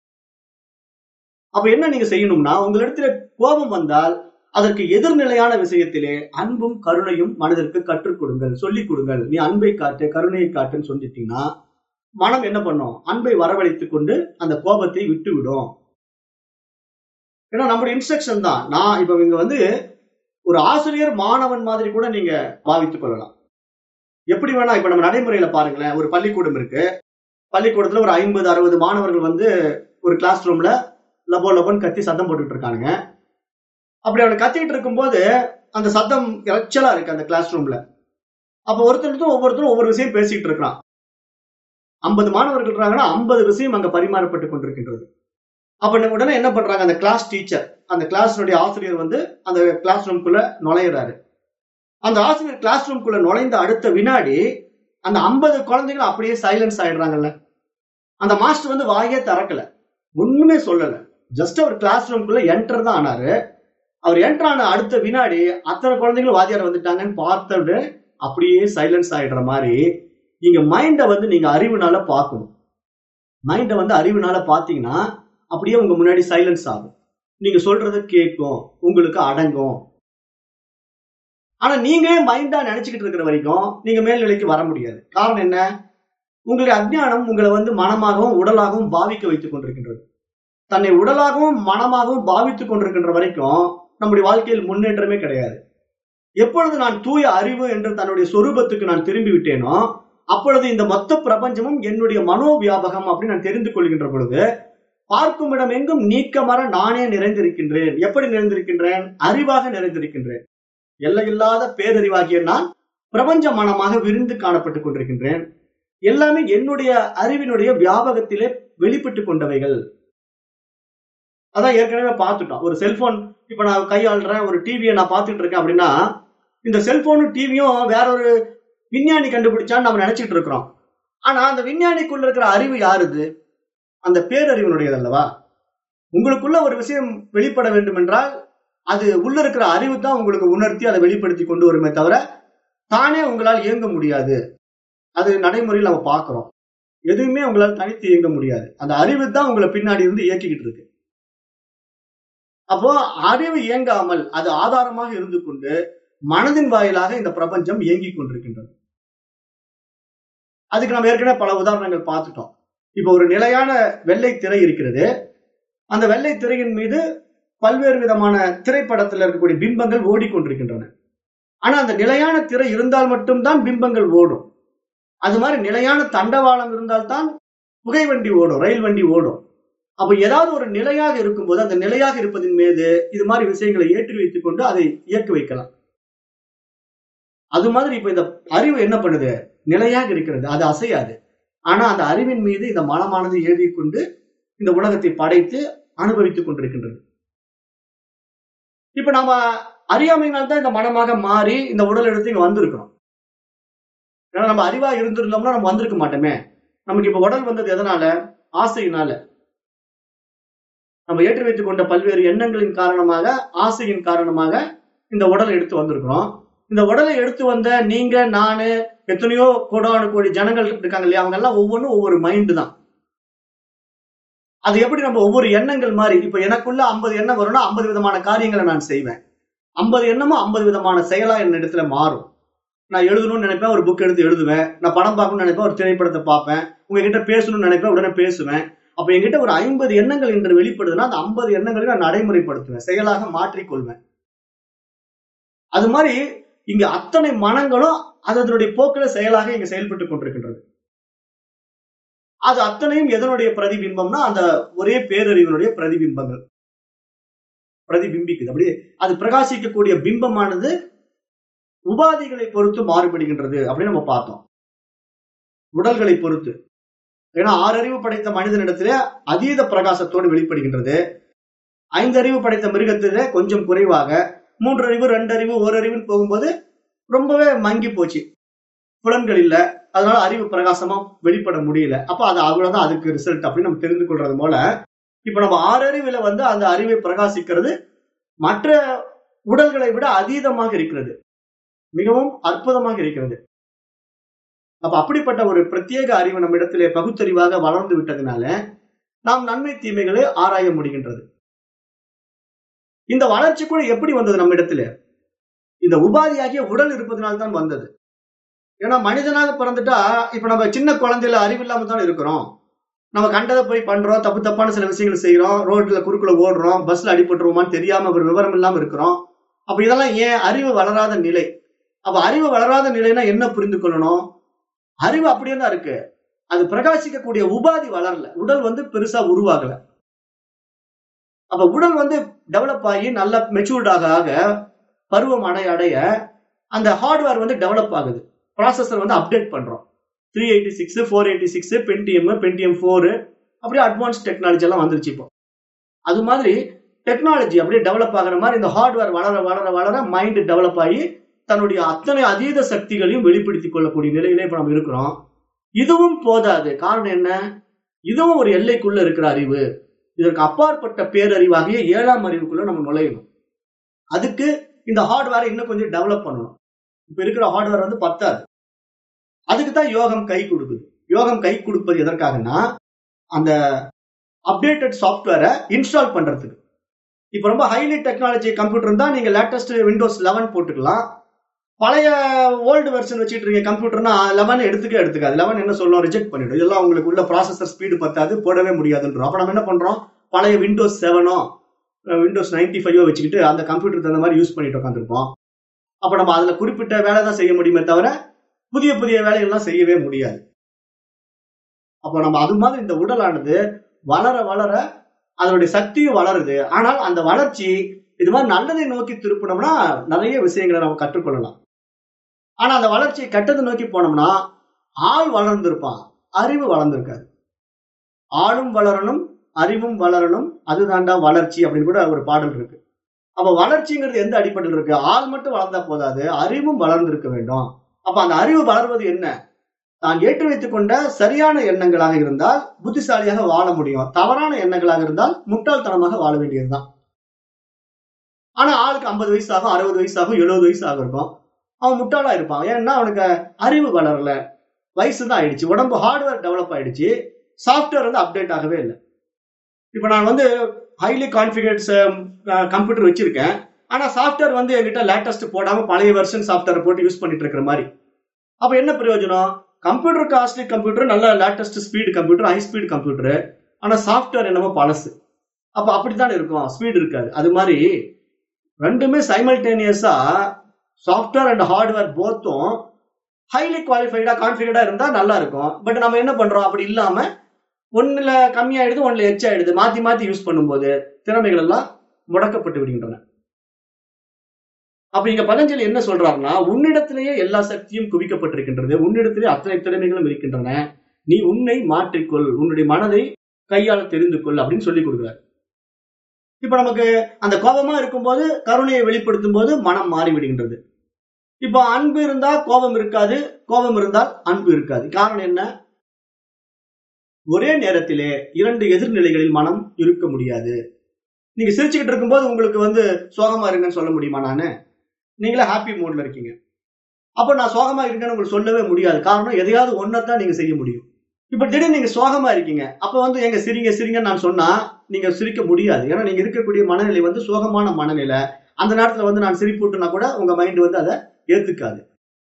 Speaker 1: அப்ப என்ன நீங்க செய்யணும்னா, உங்களிடத்துல கோபம் வந்தால் அதற்கு எதிர்நிலையான விஷயத்திலே அன்பும் கருணையும் மனதிற்கு கற்றுக் கொடுங்கள், சொல்லிக் கொடுங்கள். நீ அன்பை காட்டு, கருணையை காட்டுன்னு சொல்லிட்டீங்கன்னா மனம் என்ன பண்ணும்? அன்பை வரவழைத்துக் கொண்டு அந்த கோபத்தை விட்டு விடும். ஏன்னா நம்முடைய இன்ஸ்ட்ரக்ஷன் தான். நான் இப்ப இங்க வந்து ஒரு ஆசிரியர் மாணவன் மாதிரி கூட நீங்க பாவித்துக் கொள்ளலாம். எப்படி வேணா. இப்ப நம்ம நடைமுறையில பாருங்களேன், ஒரு பள்ளிக்கூடம் இருக்கு. பள்ளிக்கூடத்துல ஒரு ஐம்பது அறுபது மாணவர்கள் வந்து ஒரு கிளாஸ் ரூம்ல லபோ லபோன்னு கத்தி சத்தம் போட்டுட்டு இருக்கானுங்க. அப்படி அவனை கத்திட்டு இருக்கும் போது அந்த சத்தம் இறைச்சலா இருக்கு அந்த கிளாஸ் ரூம்ல. அப்ப ஒருத்தருக்கும் ஒவ்வொருத்தரும் ஒவ்வொரு விஷயம் பேசிட்டு இருக்கான். ஐம்பது மாணவர்கள் இருக்காங்கன்னா ஐம்பது விஷயம் அங்க பரிமாறப்பட்டு கொண்டிருக்கின்றது. அப்ப உடனே என்ன பண்றாங்க, அந்த கிளாஸ் டீச்சர், அந்த கிளாஸினுடைய ஆசிரியர் வந்து அந்த கிளாஸ் ரூம்குள்ள நுழையிறாரு. அந்த ஆசிரியர் கிளாஸ் ரூம்குள்ள நுழைந்த அடுத்த வினாடி அந்த ஐம்பது குழந்தைகள் அப்படியே சைலன்ஸ் ஆயிடுறாங்கல்ல. அந்த மாஸ்டர் வந்து வாயே திறக்கல, ஒண்ணுமே சொல்லல. ஜஸ்ட் அவர் கிளாஸ் ரூம்குள்ள என்டர் தான் ஆனாரு. அவர் என்டர் ஆன அடுத்த வினாடி அத்தனை குழந்தைகளும் வாத்தியார் வந்துட்டாங்கன்னு பார்த்தது அப்படியே சைலன்ஸ் ஆயிடுற மாதிரி நீங்க மைண்ட வந்து நீங்க அறிவுனால பார்க்கணும். மைண்ட வந்து அறிவுனால பாத்தீங்கன்னா அப்படியே உங்க முன்னாடி சைலன்ஸ் ஆகும். நீங்க சொல்றது கேட்கும், உங்களுக்கு அடங்கும். ஆனா நீங்க மைண்டா நினைச்சுக்கிட்டு இருக்கிற வரைக்கும் நீங்க மேல்நிலைக்கு வர முடியாது. காரணம் என்ன? உங்களுடைய அஞ்ஞானம் உங்களை வந்து மனமாகவும் உடலாகவும் பாவிக்க வைத்துக் கொண்டிருக்கின்றது. தன்னை உடலாகவும் மனமாகவும் பாவித்துக் கொண்டிருக்கின்ற வரைக்கும் நம்முடைய வாழ்க்கையில் முன்னேற்றமே கிடையாது. எப்பொழுது நான் தூய அறிவு என்று தன்னுடைய சொரூபத்துக்கு நான் திரும்பி விட்டேனோ அப்பொழுது இந்த மொத்த பிரபஞ்சமும் என்னுடைய மனோ வியாபகம் அப்படின்னு நான் தெரிந்து கொள்கின்ற பொழுது பார்க்கும் இடம் எங்கும் நீக்கமர நானே நிறைந்திருக்கின்றேன். எப்படி நிறைந்திருக்கின்றேன்? அறிவாக நிறைந்திருக்கின்றேன். எல்லையில்லாத பேரறிவாகிய நான் பிரபஞ்ச மனமாக விரிந்து காணப்பட்டுக் கொண்டிருக்கின்றேன். எல்லாமே என்னுடைய அறிவினுடைய வியாபகத்திலே வெளிப்பட்டுக் கொண்டவைகள். அதான் ஏற்கனவே பார்த்துட்டோம். ஒரு செல்போன் இப்ப நான் கையாளுறேன், ஒரு டிவியை நான் பார்த்துட்டு இருக்கேன் அப்படின்னா இந்த செல்போனும் டிவியும் வேற ஒரு விஞ்ஞானி கண்டுபிடிச்சான்னு நம்ம நினைச்சிட்டு இருக்கிறோம். ஆனா அந்த விஞ்ஞானிக்குள்ள இருக்கிற அறிவு யாருது? அந்த பேரறிவினுடையது அல்லவா? உங்களுக்குள்ள ஒரு விஷயம் வெளிப்பட வேண்டும் என்றால் அது உள்ள இருக்கிற அறிவு தான் உங்களுக்கு உணர்த்தி அதை வெளிப்படுத்தி கொண்டு வருமே தவிர தானே உங்களால் இயங்க முடியாது. அது நடைமுறையில் நம்ம பார்க்கிறோம். எதுவுமே உங்களால் தனித்து இயங்க முடியாது. அந்த அறிவு தான் உங்களை பின்னாடி இருந்து இயக்கிக்கிட்டு இருக்கு. அப்போ அறிவு இயங்காமல் அது ஆதாரமாக இருந்து கொண்டு மனதின் வாயிலாக இந்த பிரபஞ்சம் இயங்கிக் கொண்டிருக்கின்றது. அதுக்கு நம்ம ஏற்கனவே பல உதாரணங்கள் பார்த்துட்டோம். இப்ப ஒரு நிலையான வெள்ளை திரை இருக்கிறது. அந்த வெள்ளை திரையின் மீது பல்வேறு விதமான திரைப்படத்தில் இருக்கக்கூடிய பிம்பங்கள் ஓடிக்கொண்டிருக்கின்றன. ஆனா அந்த நிலையான திரை இருந்தால் மட்டும்தான் பிம்பங்கள் ஓடும். அது மாதிரி நிலையான தண்டவாளம் இருந்தால்தான் புகை வண்டி ஓடும், ரயில் வண்டி ஓடும். அப்ப ஏதாவது ஒரு நிலையாக இருக்கும்போது அந்த நிலையாக இருப்பதின் மீது இது மாதிரி விஷயங்களை ஏற்றி வைத்துக் கொண்டு அதை இயக்க வைக்கலாம். அது மாதிரி இப்ப இந்த அறிவு என்ன பண்ணுது? நிலையாக இருக்கிறது, அது அசையாது. ஆனா அந்த அறிவின் மீது இந்த மனமானது எழுதி கொண்டு இந்த உலகத்தை படைத்து அனுபவித்துக் கொண்டிருக்கின்றது. இப்ப நம்ம அறியாமையினால்தான் இந்த மனமாக மாறி இந்த உடல் எடுத்து இங்க வந்திருக்கிறோம். ஏன்னா நம்ம அறிவா இருந்திருந்தோம்னா நம்ம வந்திருக்க மாட்டோமே. நமக்கு இப்ப உடல் வந்தது எதனால? ஆசையினால. நம்ம ஏற்றி வைத்துக் கொண்ட பல்வேறு எண்ணங்களின் காரணமாக, ஆசையின் காரணமாக இந்த உடலை எடுத்து வந்திருக்கிறோம். இந்த உடலை எடுத்து வந்த நீங்க, நானு, எத்தனையோ கோடானு கோடி ஜனங்கள் இருக்காங்க இல்லையா, அவங்க எல்லாம் ஒவ்வொன்றும் ஒவ்வொரு மைண்டு தான். அது எப்படி நம்ம ஒவ்வொரு எண்ணங்கள் மாதிரி, இப்ப எனக்குள்ள ஐம்பது எண்ணம் வரும்னா ஐம்பது விதமான காரியங்களை நான் செய்வேன். ஐம்பது எண்ணமும் ஐம்பது விதமான செயலா என் இடத்துல மாறும். நான் எழுதணும்னு நினைப்பேன், ஒரு புக் எடுத்து எழுதுவேன். நான் படம் பார்க்கணும்னு நினைப்பேன், ஒரு திரைப்படத்தை பார்ப்பேன். உங்ககிட்ட பேசணும்னு நினைப்பேன், உடனே பேசுவேன். அப்ப என்கிட்ட ஒரு ஐம்பது எண்ணங்கள் என்று வெளிப்படுதுன்னா அந்த ஐம்பது எண்ணங்களை நான் நடைமுறைப்படுத்துவேன், செயலாக மாற்றிக்கொள்வேன். அது மாதிரி இங்க அத்தனை மனங்களும் அதனுடைய போக்கில செயலாக இங்க செயல்பட்டுக் கொண்டிருக்கின்றது. அது அத்தனையும் எதனுடைய பிரதிபிம்பம்னா அந்த ஒரே பேரறிவினுடைய பிரதிபிம்பங்கள் பிரதிபிம்பிக்குது. அப்படியே அது பிரகாசிக்கக்கூடிய பிம்பமானது உபாதிகளை பொறுத்து மாறுபடுகின்றது அப்படின்னு நம்ம பார்த்தோம். உடல்களை பொறுத்து. ஏன்னா ஆறு அறிவு படைத்த மனிதனிடத்திலே அதீத பிரகாசத்தோடு வெளிப்படுகின்றது. ஐந்து அறிவு படைத்த மிருகத்திலே கொஞ்சம் குறைவாக, மூன்று அறிவு, ரெண்டு அறிவு, ஒரு அறிவுன்னு போகும்போது ரொம்பவே மங்கி போச்சு, புலன்கள் இல்ல, அதனால அறிவு பிரகாசமா வெளிப்பட முடியல. அப்ப அது அவ்வளவுதான் அதுக்கு ரிசல்ட் அப்படின்னு நம்ம தெரிந்து கொள்றது போல இப்ப நம்ம ஆறு அறிவுல வந்து அந்த அறிவை பிரகாசிக்கிறது மற்ற உடல்களை விட அதீதமாக இருக்கிறது, மிகவும் அற்புதமாக இருக்கிறது. அப்ப அப்படிப்பட்ட ஒரு பிரத்யேக அறிவு நம்ம இடத்திலே பகுத்தறிவாக வளர்ந்து விட்டதுனால நாம் நன்மை தீமைகளை ஆராய முடிகின்றது. இந்த வளர்ச்சி கூட எப்படி வந்தது நம்ம இடத்துல? இந்த உபாதியாகிய உடல் இருப்பதனால்தான் வந்தது. ஏன்னா மனிதனாக பிறந்துட்டா இப்ப நம்ம சின்ன குழந்தையில அறிவில்லாம தான் இருக்கிறோம். நம்ம கண்டதை போய் பண்றோம், தப்பு தப்பான சில விஷயங்கள் செய்யறோம், ரோட்ல குறுக்குள்ள ஓடுறோம், பஸ்ல அடிபட்டுருவோமான்னு தெரியாம ஒரு விவரம் இல்லாம இருக்கிறோம். அப்ப இதெல்லாம் ஏன்? அறிவு வளராத நிலை. அப்ப அறிவு வளராத நிலைன்னா என்ன புரிந்து கொள்ளணும்? அறிவு அப்படியே தான் இருக்கு, அது பிரகாசிக்கக்கூடிய உபாதி வளரல, உடல் வந்து பெருசா உருவாகல. அப்ப உடல் வந்து டெவலப் ஆகி நல்ல மெச்சூர்ட் ஆக பருவம் அடைய அடைய அந்த ஹார்ட்வேர் வந்து டெவலப் ஆகுது, ப்ராசஸர் வந்து அப்டேட் பண்றோம். Three eighty six four eighty six pentium pentium four அப்படியே அட்வான்ஸ் டெக்னாலஜி எல்லாம் வந்துருச்சு. இப்போ அது மாதிரி டெக்னாலஜி அப்படியே டெவலப் ஆகிற மாதிரி இந்த ஹார்ட்வேர் வளர வளர வளர மைண்ட் டெவலப் ஆகி தன்னுடைய அத்தனை அதீத சக்திகளையும் வெளிப்படுத்திக் கொள்ளக்கூடிய நிலையிலே இப்ப நம்ம இருக்கிறோம். இதுவும் போதாது. காரணம் என்ன? இதுவும் ஒரு எல்லைக்குள்ள இருக்கிற அறிவு. இதற்கு அப்பாற்பட்ட பேரறிவாகிய ஏழாம் அறிவுக்குள்ள நம்ம நுழையணும். அதுக்கு இந்த ஹார்ட்வேரை இன்னும் கொஞ்சம் டெவலப் பண்ணணும். இப்ப இருக்கிற ஹார்ட்வேர் வந்து பத்தாது. அதுக்கு தான் யோகம் கை கொடுக்குது. யோகம் கை கொடுப்பது எதற்காகனா அந்த அப்டேட்டட் சாஃப்ட்வேரை இன்ஸ்டால் பண்றதுக்கு. இப்ப ரொம்ப ஹைலி டெக்னாலஜி கம்ப்யூட்டர் இருந்தா நீங்க லேட்டஸ்ட் விண்டோஸ் லெவன் போட்டுக்கலாம். பழைய ஓல்டு வெர்ஷன் வச்சுட்டு இருக்க கம்ப்யூட்டர்னா லெவன் எடுத்துக்க எடுத்துக்காது. லெவன் என்ன சொல்லும்? ரிஜெக்ட் பண்ணிடும். இதெல்லாம் உங்களுக்கு உள்ள ப்ராசஸர் ஸ்பீடு பத்தாது, போடவே முடியாதுன்றோம். அப்ப நம்ம என்ன பண்றோம்? பழைய விண்டோஸ் செவனோ விண்டோஸ் நைன்டி ஃபைவோ வச்சுக்கிட்டு அந்த கம்ப்யூட்டர் தகுந்த மாதிரி யூஸ் பண்ணிட்டு உட்காந்துருப்போம். அப்ப நம்ம அதுல குறிப்பிட்ட வேலை தான் செய்ய முடியுமே தவிர புதிய புதிய வேலைகள்லாம் செய்யவே முடியாது. அப்ப நம்ம அது மாதிரி இந்த உடலானது வளர வளர அதனுடைய சக்தியும் வளருது. ஆனால் அந்த வளர்ச்சி இது மாதிரி நல்லதை நோக்கி திருப்பினோம்னா நிறைய விஷயங்களை நம்ம கற்றுக்கொள்ளலாம். ஆனா அந்த வளர்ச்சியை கெட்டதை நோக்கி போனோம்னா ஆள் வளர்ந்திருப்பான், அறிவு வளர்ந்திருக்காது. ஆளும் வளரணும், அறிவும் வளரணும், அதுதான்டா வளர்ச்சி அப்படின்னு கூட ஒரு பாடல் இருக்கு. அப்ப வளர்ச்சிங்கிறது எந்த அடிப்படையில் இருக்கு? ஆள் மட்டும் வளர்ந்தா போதாது, அறிவும் வளர்ந்திருக்க வேண்டும். அப்ப அந்த அறிவு வளர்வது என்ன? தான் ஏற்றி வைத்துக் கொண்ட சரியான எண்ணங்களாக இருந்தால் புத்திசாலியாக வாழ முடியும். தவறான எண்ணங்களாக இருந்தால் முட்டாள்தனமாக வாழ வேண்டியதுதான். ஆனா ஆளுக்கு ஐம்பது வயசு ஆகும், அறுபது வயசு ஆகும், எழுபது வயசு ஆகும் இருக்கும். அவன் முட்டாளா இருப்பான். ஏன்னா அவனுக்கு அறிவு வளரல, வயசுதான் ஆயிடுச்சு, உடம்பு ஹார்ட்வேர் டெவலப் ஆயிடுச்சு, சாஃப்ட்வேர் வந்து அப்டேட் ஆகவே இல்லை. இப்ப நான் வந்து ஹைலி கான்ஃபிகரன்ஸ் கம்ப்யூட்டர் வச்சிருக்கேன். ஆனா சாஃப்ட்வேர் வந்து என்கிட்ட லேட்டஸ்ட் போடாம பழைய வெர்ஷன் சாஃப்ட்வேர் போட்டு யூஸ் பண்ணிட்டு இருக்கிற மாதிரி. அப்ப என்ன பிரயோஜனம்? கம்ப்யூட்டர் காஸ்ட்லி கம்ப்யூட்டர், நல்ல latest speed computer, high speed computer, ஆனா சாஃப்ட்வேர் என்னமோ பழசு. அப்ப அப்படித்தான் இருக்கும், ஸ்பீடு இருக்காது. அது மாதிரி ரெண்டுமே சைமல்டேனியஸா சாஃப்ட்வேர் அண்ட் ஹார்ட்வேர் போத்தும் ஹைலி குவாலிஃபைடா கான்ஃபிகர்டா இருந்தா நல்லா இருக்கும். பட் நம்ம என்ன பண்றோம்? அப்படி இல்லாம ஒண்ணுல கம்மியாயிடுது, ஒண்ணுல எச் ஆயிடுது. மாத்தி மாத்தி யூஸ் பண்ணும்போது திறமைகள் எல்லாம் முடக்கப்பட்டு விடுகின்றன. அப்ப இங்க பதஞ்சலி என்ன சொல்றாருன்னா, உன்னிடத்திலேயே எல்லா சக்தியும் குவிக்கப்பட்டிருக்கின்றது, உன்னிடத்திலே அத்தனை திறமைகளும் இருக்கின்றன, நீ உன்னை மாற்றிக்கொள், உன்னுடைய மனதை கையாள தெரிந்து கொள் அப்படின்னு சொல்லி கொடுக்குறாரு. இப்ப நமக்கு அந்த கோபமா இருக்கும்போது கருணையை வெளிப்படுத்தும் போது மனம் மாறி விடுகின்றது. இப்ப அன்பு இருந்தா கோபம் இருக்காது, கோபம் இருந்தால் அன்பு இருக்காது. காரணம் என்ன? ஒரே நேரத்திலே இரண்டு எதிர்நிலைகளில் மனம் இருக்க முடியாது. நீங்க சிரிச்சுக்கிட்டு இருக்கும்போது உங்களுக்கு வந்து சோகமா இருங்கன்னு சொல்ல முடியுமா? நானு நீங்களே ஹாப்பி மூட்ல இருக்கீங்க, அப்ப நான் சோகமா இருக்கேன்னு உங்களுக்கு சொல்லவே முடியாது. காரணம், எதையாவது ஒன்னதான் நீங்க செய்ய முடியும். இப்ப திடீர்னு நீங்க சோகமா இருக்கீங்க, அப்ப வந்து எங்க சிரிங்க சிரிங்க நான் சொன்னா நீங்க சிரிக்க முடியாது. ஏன்னா நீங்க இருக்கக்கூடிய மனநிலை வந்து சோகமான மனநிலை. அந்த நேரத்துல வந்து நான் சிரிப்புட்டுனா கூட உங்க மைண்ட் வந்து அதை ஏத்துக்காது.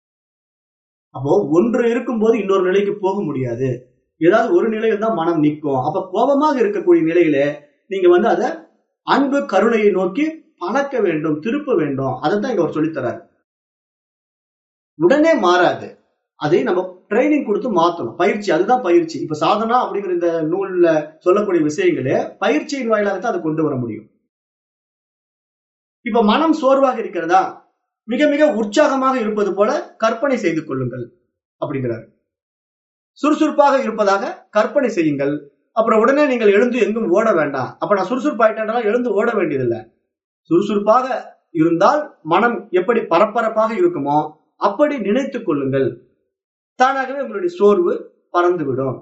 Speaker 1: அப்போ ஒன்று இருக்கும்போது இன்னொரு நிலைக்கு போக முடியாது. ஏதாவது ஒரு நிலையில் தான் மனம் நிற்கும். அப்ப கோபமாக இருக்கக்கூடிய நிலையில நீங்க வந்து அதை அன்பு கருணையை நோக்கி பழக்க வேண்டும், திருப்ப வேண்டும். அதைத்தான் இங்க அவர் சொல்லித்தராரு. உடனே மாறாது, அதை நம்ம ட்ரைனிங் கொடுத்து மாத்தணும். பயிற்சி, அதுதான் பயிற்சி. இப்ப சாதனா அப்படிங்கிற இந்த நூல்ல சொல்லக்கூடிய விஷயங்களே பயிற்சியின் வாயிலாகத்தான் அதை கொண்டு வர முடியும். இப்ப மனம் சோர்வாக இருக்கிறதா, மிக மிக உற்சாகமாக இருப்பது போல கற்பனை செய்து கொள்ளுங்கள் அப்படிங்கிறார். சுறுசுறுப்பாக இருப்பதாக கற்பனை செய்யுங்கள். அப்புறம் உடனே நீங்கள் எழுந்து எங்கும் ஓட வேண்டாம். அப்ப நான் சுறுசுறுப்பாயிட்டேன் எழுந்து ஓட வேண்டியதில்லை. சுறுசுறுப்பாக இருந்தால் மனம் எப்படி பரபரப்பாக இருக்குமோ அப்படி நினைத்துக் கொள்ளுங்கள். தானாகவே உங்களுடைய சோர்வு பறந்துவிடும்.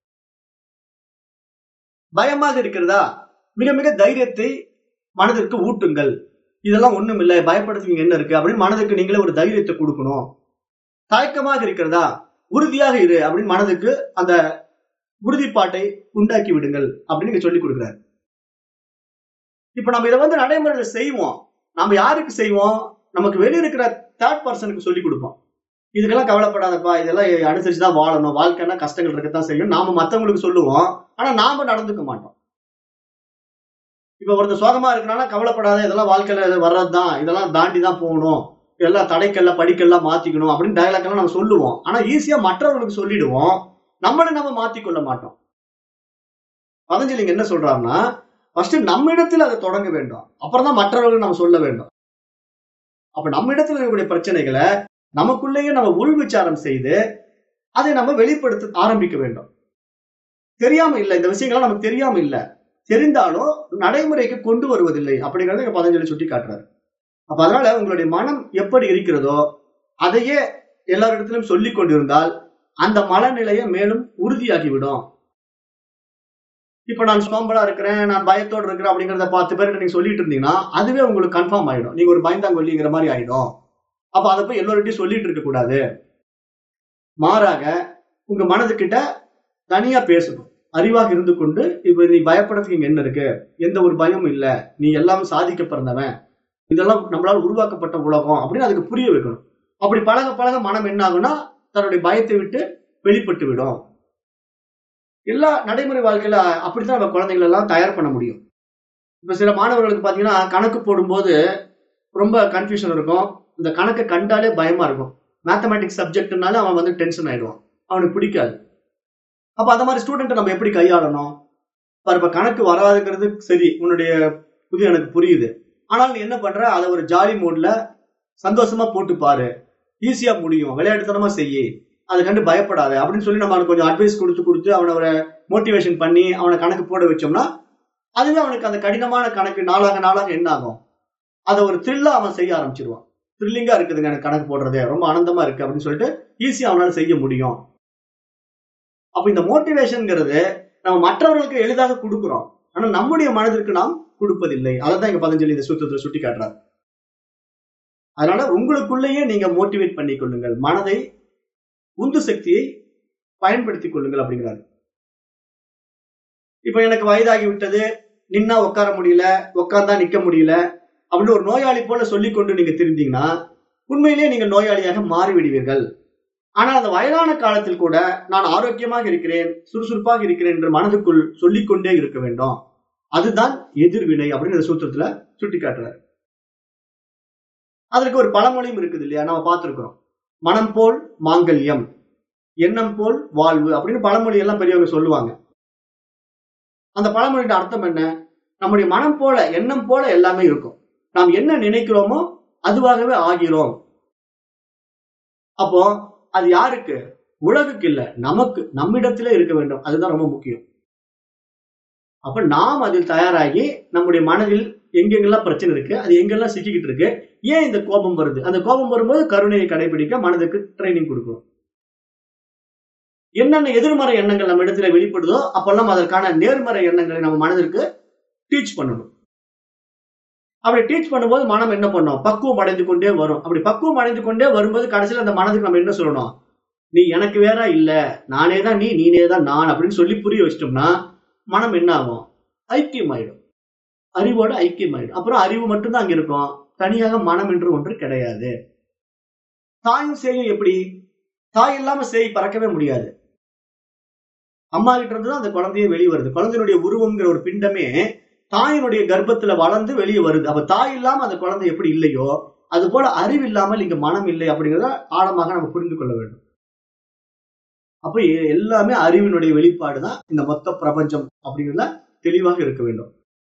Speaker 1: பயமாக இருக்கிறதா, மிக மிக தைரியத்தை மனதிற்கு ஊட்டுங்கள். இதெல்லாம் ஒண்ணும் இல்லை, பயப்படுறதுக்கு என்ன இருக்கு அப்படின்னு மனதுக்கு நீங்களே ஒரு தைரியத்தை கொடுக்கணும். தயக்கமாக இருக்கிறதா, உறுதியாக இரு அப்படின்னு மனதுக்கு அந்த உறுதிப்பாட்டை உண்டாக்கி விடுங்கள் அப்படின்னு சொல்லி கொடுக்கிறார். இப்ப நம்ம இதை வந்து நடைமுறையில செய்வோம். நம்ம யாருக்கு செய்வோம்? நமக்கு வெளியே இருக்கிற தேர்ட் பர்சனுக்கு சொல்லி கொடுப்போம். இதுக்கெல்லாம் கவலைப்படாதப்பா, இதெல்லாம் அனுசரிச்சுதான் வாழணும், வாழ்க்கைன்னா கஷ்டங்கள் இருக்கத்தான் செய்யும் நாம மத்தவங்களுக்கு சொல்லுவோம். ஆனா நாம நடந்துக்க மாட்டோம். இப்ப ஒருத்தர் சோகமா இருக்கனால கவலைப்படாத, இதெல்லாம் வாழ்க்கையில வர்றதுதான், இதெல்லாம் தாண்டிதான் போகணும், இதெல்லாம் தடைக்கல்ல படிக்கெல்லாம் மாத்திக்கணும் அப்படின்னு டயலாக் எல்லாம் நம்ம சொல்லுவோம். ஆனா ஈஸியா மற்றவர்களுக்கு சொல்லிடுவோம், நம்மளை நம்ம மாத்திக்கொள்ள மாட்டோம். பதஞ்சலி என்ன சொல்றாருன்னா, ஃபர்ஸ்ட் நம்ம இடத்துல அதை தொடங்க வேண்டும், அப்புறம் தான் மற்றவர்கள் நம்ம சொல்ல வேண்டும். அப்ப நம்ம இடத்துல இருக்கக்கூடிய பிரச்சனைகளை நமக்குள்ளேயே நம்ம உள் விசாரம் செய்து அதை நம்ம வெளிப்படுத்த ஆரம்பிக்க வேண்டும். தெரியாம இல்ல, இந்த விஷயங்கள்லாம் நமக்கு தெரியாம இல்ல. தெரிந்தாலும் நடைமுறைக்கு கொண்டு வருவதில்லை அப்படிங்கறத பதஞ்சலி சுட்டி காட்டுறாரு. அப்ப அதனால உங்களுடைய மனம் எப்படி இருக்கிறதோ அதையே எல்லாரிடத்திலும் சொல்லிக் கொண்டிருந்தால் அந்த மனநிலையை மேலும் உறுதியாகிவிடும். இப்ப நான் சோம்பலா இருக்கிறேன், நான் பயத்தோடு இருக்கிறேன் அப்படிங்கறத பத்து பேர்கிட்ட நீங்க சொல்லிட்டு இருந்தீங்கன்னா அதுவே உங்களுக்கு கன்ஃபார்ம் ஆயிடும். நீங்க ஒரு பயந்தாங்கொல்லிங்கிற மாதிரி ஆயிடும். அப்ப அதை போய் எல்லோருகிட்டையும் சொல்லிட்டு இருக்க கூடாது. மாறாக உங்க மனதுகிட்ட தனியா பேசணும். அறிவாக இருந்து கொண்டு, இப்ப நீ பயப்படுறதுக்கு இங்க என்ன இருக்கு, எந்த ஒரு பயமும் இல்ல, நீ எல்லாம் சாதிக்க பிறந்தவன், இதெல்லாம் நம்மளால உருவாக்கப்பட்ட உலகம் அப்படின்னு அதுக்கு புரிய வைக்கணும். அப்படி பழக பழக மனம் என்ன ஆகும்னா தன்னுடைய பயத்தை விட்டு வெளிப்பட்டு விடும். எல்லா நடைமுறை வாழ்க்கையில அப்படித்தான் நம்ம குழந்தைகள் எல்லாம் தயார் பண்ண முடியும். இப்ப சில மாணவர்களுக்கு பாத்தீங்கன்னா கணக்கு போடும்போது ரொம்ப கன்ஃபியூஷன் இருக்கும். இந்த கணக்கை கண்டாலே பயமா இருக்கும். மேத்தமேட்டிக்ஸ் சப்ஜெக்ட்னால அவன் வந்து டென்ஷன் ஆயிடுவான், அவனுக்கு பிடிக்காது. அப்ப அந்த மாதிரி ஸ்டூடெண்ட் நம்ம எப்படி கையாளணும்? இப்ப கணக்கு வராதுங்கிறது சரி, உன்னுடைய புதிய எனக்கு புரியுது. ஆனால் நீ என்ன பண்ற, அதை ஒரு ஜாலி மோட்ல சந்தோஷமா போட்டு பாரு, ஈஸியா முடியும், விளையாட்டுத்தனமா செய்யி, அதை கண்டு பயப்படாத அப்படின்னு சொல்லி நம்ம கொஞ்சம் அட்வைஸ் கொடுத்து கொடுத்து அவனை ஒரு மோட்டிவேஷன் பண்ணி அவனை கணக்கு போட வச்சோம்னா அதுவே அவனுக்கு அந்த கடினமான கணக்கு நாளாக நாளாக என்ன ஆகும், அதை ஒரு த்ரில்லா அவன் செய்ய ஆரம்பிச்சிருவான். த்ரில்லிங்கா இருக்குதுங்க எனக்கு கணக்கு போடுறது, ரொம்ப ஆனந்தமா இருக்கு அப்படின்னு சொல்லிட்டு ஈஸியா அவனால செய்ய முடியும். அப்ப இந்த மோட்டிவேஷன்ங்கிறது நம்ம மற்றவர்களுக்கு எளிதாக கொடுக்கிறோம், ஆனா நம்முடைய மனதிற்கு நாம் கொடுப்பதில்லை. அதான் இங்க பதஞ்சலி இந்த சூத்திரத்தை சுட்டி காட்டுறாரு. அதனால உங்களுக்குள்ளேயே நீங்க மோட்டிவேட் பண்ணி கொள்ளுங்கள், மனதை உந்து சக்தியை பயன்படுத்திக் கொள்ளுங்கள் அப்படிங்கிறாரு. இப்ப எனக்கு வயதாகி விட்டது, நின்னா உட்கார முடியல, உட்கார்ந்தா நிக்க முடியல அப்படின்னு ஒரு நோயாளி போல சொல்லிக் கொண்டு நீங்க தெரிந்தீங்கன்னா உண்மையிலேயே நீங்க நோயாளியாக மாறிவிடுவீர்கள். ஆனால் அந்த வயதான காலத்தில் கூட நான் ஆரோக்கியமாக இருக்கிறேன், சுறுசுறுப்பாக இருக்கிறேன் என்று மனதுக்குள் சொல்லிக்கொண்டே இருக்க வேண்டும். அதுதான் எதிர்வினை அப்படின்னு இந்த சூத்திரத்துல சுட்டி காட்டுறாரு. அதற்கு ஒரு பழமொழியும் இருக்குது இல்லையா, நம்ம பார்த்திருக்கிறோம். மனம் போல் மாங்கல்யம், எண்ணம் போல் வாழ்வு அப்படின்னு பழமொழி எல்லாம் பெரியவங்க சொல்லுவாங்க. அந்த பழமொழியோட அர்த்தம் என்ன? நம்முடைய மனம் போல எண்ணம் போல எல்லாமே இருக்கும், நாம் என்ன நினைக்கிறோமோ அதுவாகவே ஆகிறோம். அப்போ அது யாருக்கு? உலகுக்கு இல்ல, நமக்கு, நம்மிடத்திலே இருக்க வேண்டும். அதுதான் ரொம்ப முக்கியம். அப்ப நாம் அதில் தயாராகி நம்முடைய மனதில் எங்கெங்கெல்லாம் பிரச்சனை இருக்கு, அது எங்கெல்லாம் சிக்கிக்கிட்டு இருக்கு, ஏன் இந்த கோபம் வருது, அந்த கோபம் வரும்போது கருணையை கடைபிடிக்க மனதுக்கு ட்ரைனிங் கொடுக்கணும். என்னென்ன எதிர்மறை எண்ணங்கள் நம்ம இடத்துல வெளிப்படுதோ அப்பெல்லாம் அதற்கான நேர்மறை எண்ணங்களை நம்ம மனதிற்கு டீச் பண்ணணும். அப்படி டீச் பண்ணும்போது மனம் என்ன பண்ணும், பக்குவம் அடைந்து கொண்டே வரும். அப்படி பக்குவம் அடைந்து கொண்டே வரும்போது கடைசியில் அந்த மனதுக்கு நம்ம என்ன சொல்லணும், நீ எனக்கு வேற இல்ல, நானே தான் நீ, நீனே தான் நான் அப்படின்னு சொல்லி புரிய வச்சிட்டோம்னா மனம் என்ன ஆகும், ஐக்கியம் ஆயிடும், அறிவோட ஐக்கியம் ஆயிடும். அப்புறம் அறிவு மட்டும்தான் அங்க இருக்கும், தனியாக மனம் என்று ஒன்று கிடையாது. தாயும் சேயும் எப்படி? தாய் இல்லாம சேய் பறக்கவே முடியாது. அம்மா கிட்ட இருந்து தான் அந்த குழந்தையே வெளியே வருது. குழந்தையினுடைய உருவம்ங்கிற ஒரு பிண்டமே தாயினுடைய கர்ப்பத்துல வளர்ந்து வெளியே வருது. அப்ப தாய் இல்லாம அந்த குழந்தை எப்படி இல்லையோ அது போல அறிவு இல்லாமல் இங்க மனம் இல்லை அப்படிங்கிறத ஆழமாக நம்ம புரிந்து கொள்ள வேண்டும். அப்ப எல்லாமே அறிவினுடைய வெளிப்பாடுதான் இந்த மொத்த பிரபஞ்சம் அப்படிங்கிறத தெளிவாக இருக்க வேண்டும்.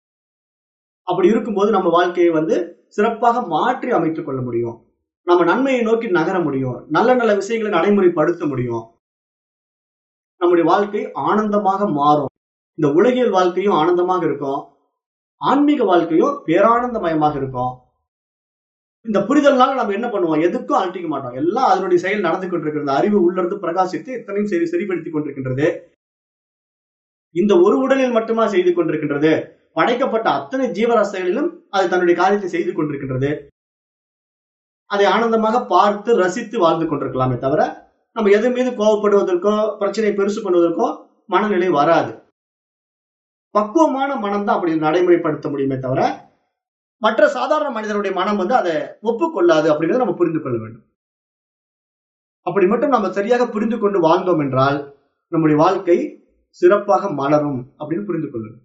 Speaker 1: அப்படி இருக்கும்போது நம்ம வாழ்க்கையை வந்து சிறப்பாக மாற்றி அமைத்துக் கொள்ள முடியும், நம்ம நன்மையை நோக்கி நகர முடியும், நல்ல நல்ல விஷயங்களை நடைமுறைப்படுத்த முடியும், நம்முடைய வாழ்க்கை ஆனந்தமாக மாறும். இந்த உலகியல் வாழ்க்கையும் ஆனந்தமாக இருக்கும், ஆன்மீக வாழ்க்கையும் பேரானந்தமயமாக இருக்கும். இந்த புரிதல்னால நம்ம என்ன பண்ணுவோம், எதுக்கும் அழட்டிக்க மாட்டோம், எல்லாம் அதனுடைய செயல் நடந்து கொண்டிருக்கிறது. அறிவு உள்ளிருந்து பிரகாசித்து இத்தனையும் சரி சரிப்படுத்திக் கொண்டிருக்கின்றது. இந்த ஒரு உடலில் மட்டுமா செய்து கொண்டிருக்கின்றது, படைக்கப்பட்ட அத்தனை ஜீவராசிகளிலும் அது தன்னுடைய காரியத்தை செய்து கொண்டிருக்கின்றது. அதை ஆனந்தமாக பார்த்து ரசித்து வாழ்ந்து கொண்டிருக்கலாமே தவிர நம்ம எது மீது கோபப்படுவதற்கோ பிரச்சனை பெருசு பண்ணுவதற்கோ மனநிலை வராது. பக்குவமான மனம் தான் அப்படி நடைமுறைப்படுத்த முடியுமே தவிர மற்ற சாதாரண மனிதனுடைய மனம் வந்து அதை ஒப்புக்கொள்ளாது அப்படிங்கிறத நம்ம புரிந்து கொள்ள வேண்டும். அப்படி மட்டும் நம்ம சரியாக புரிந்து கொண்டு வாழ்ந்தோம் என்றால் நம்முடைய வாழ்க்கை சிறப்பாக மலரும் அப்படின்னு புரிந்து கொள்ளணும்.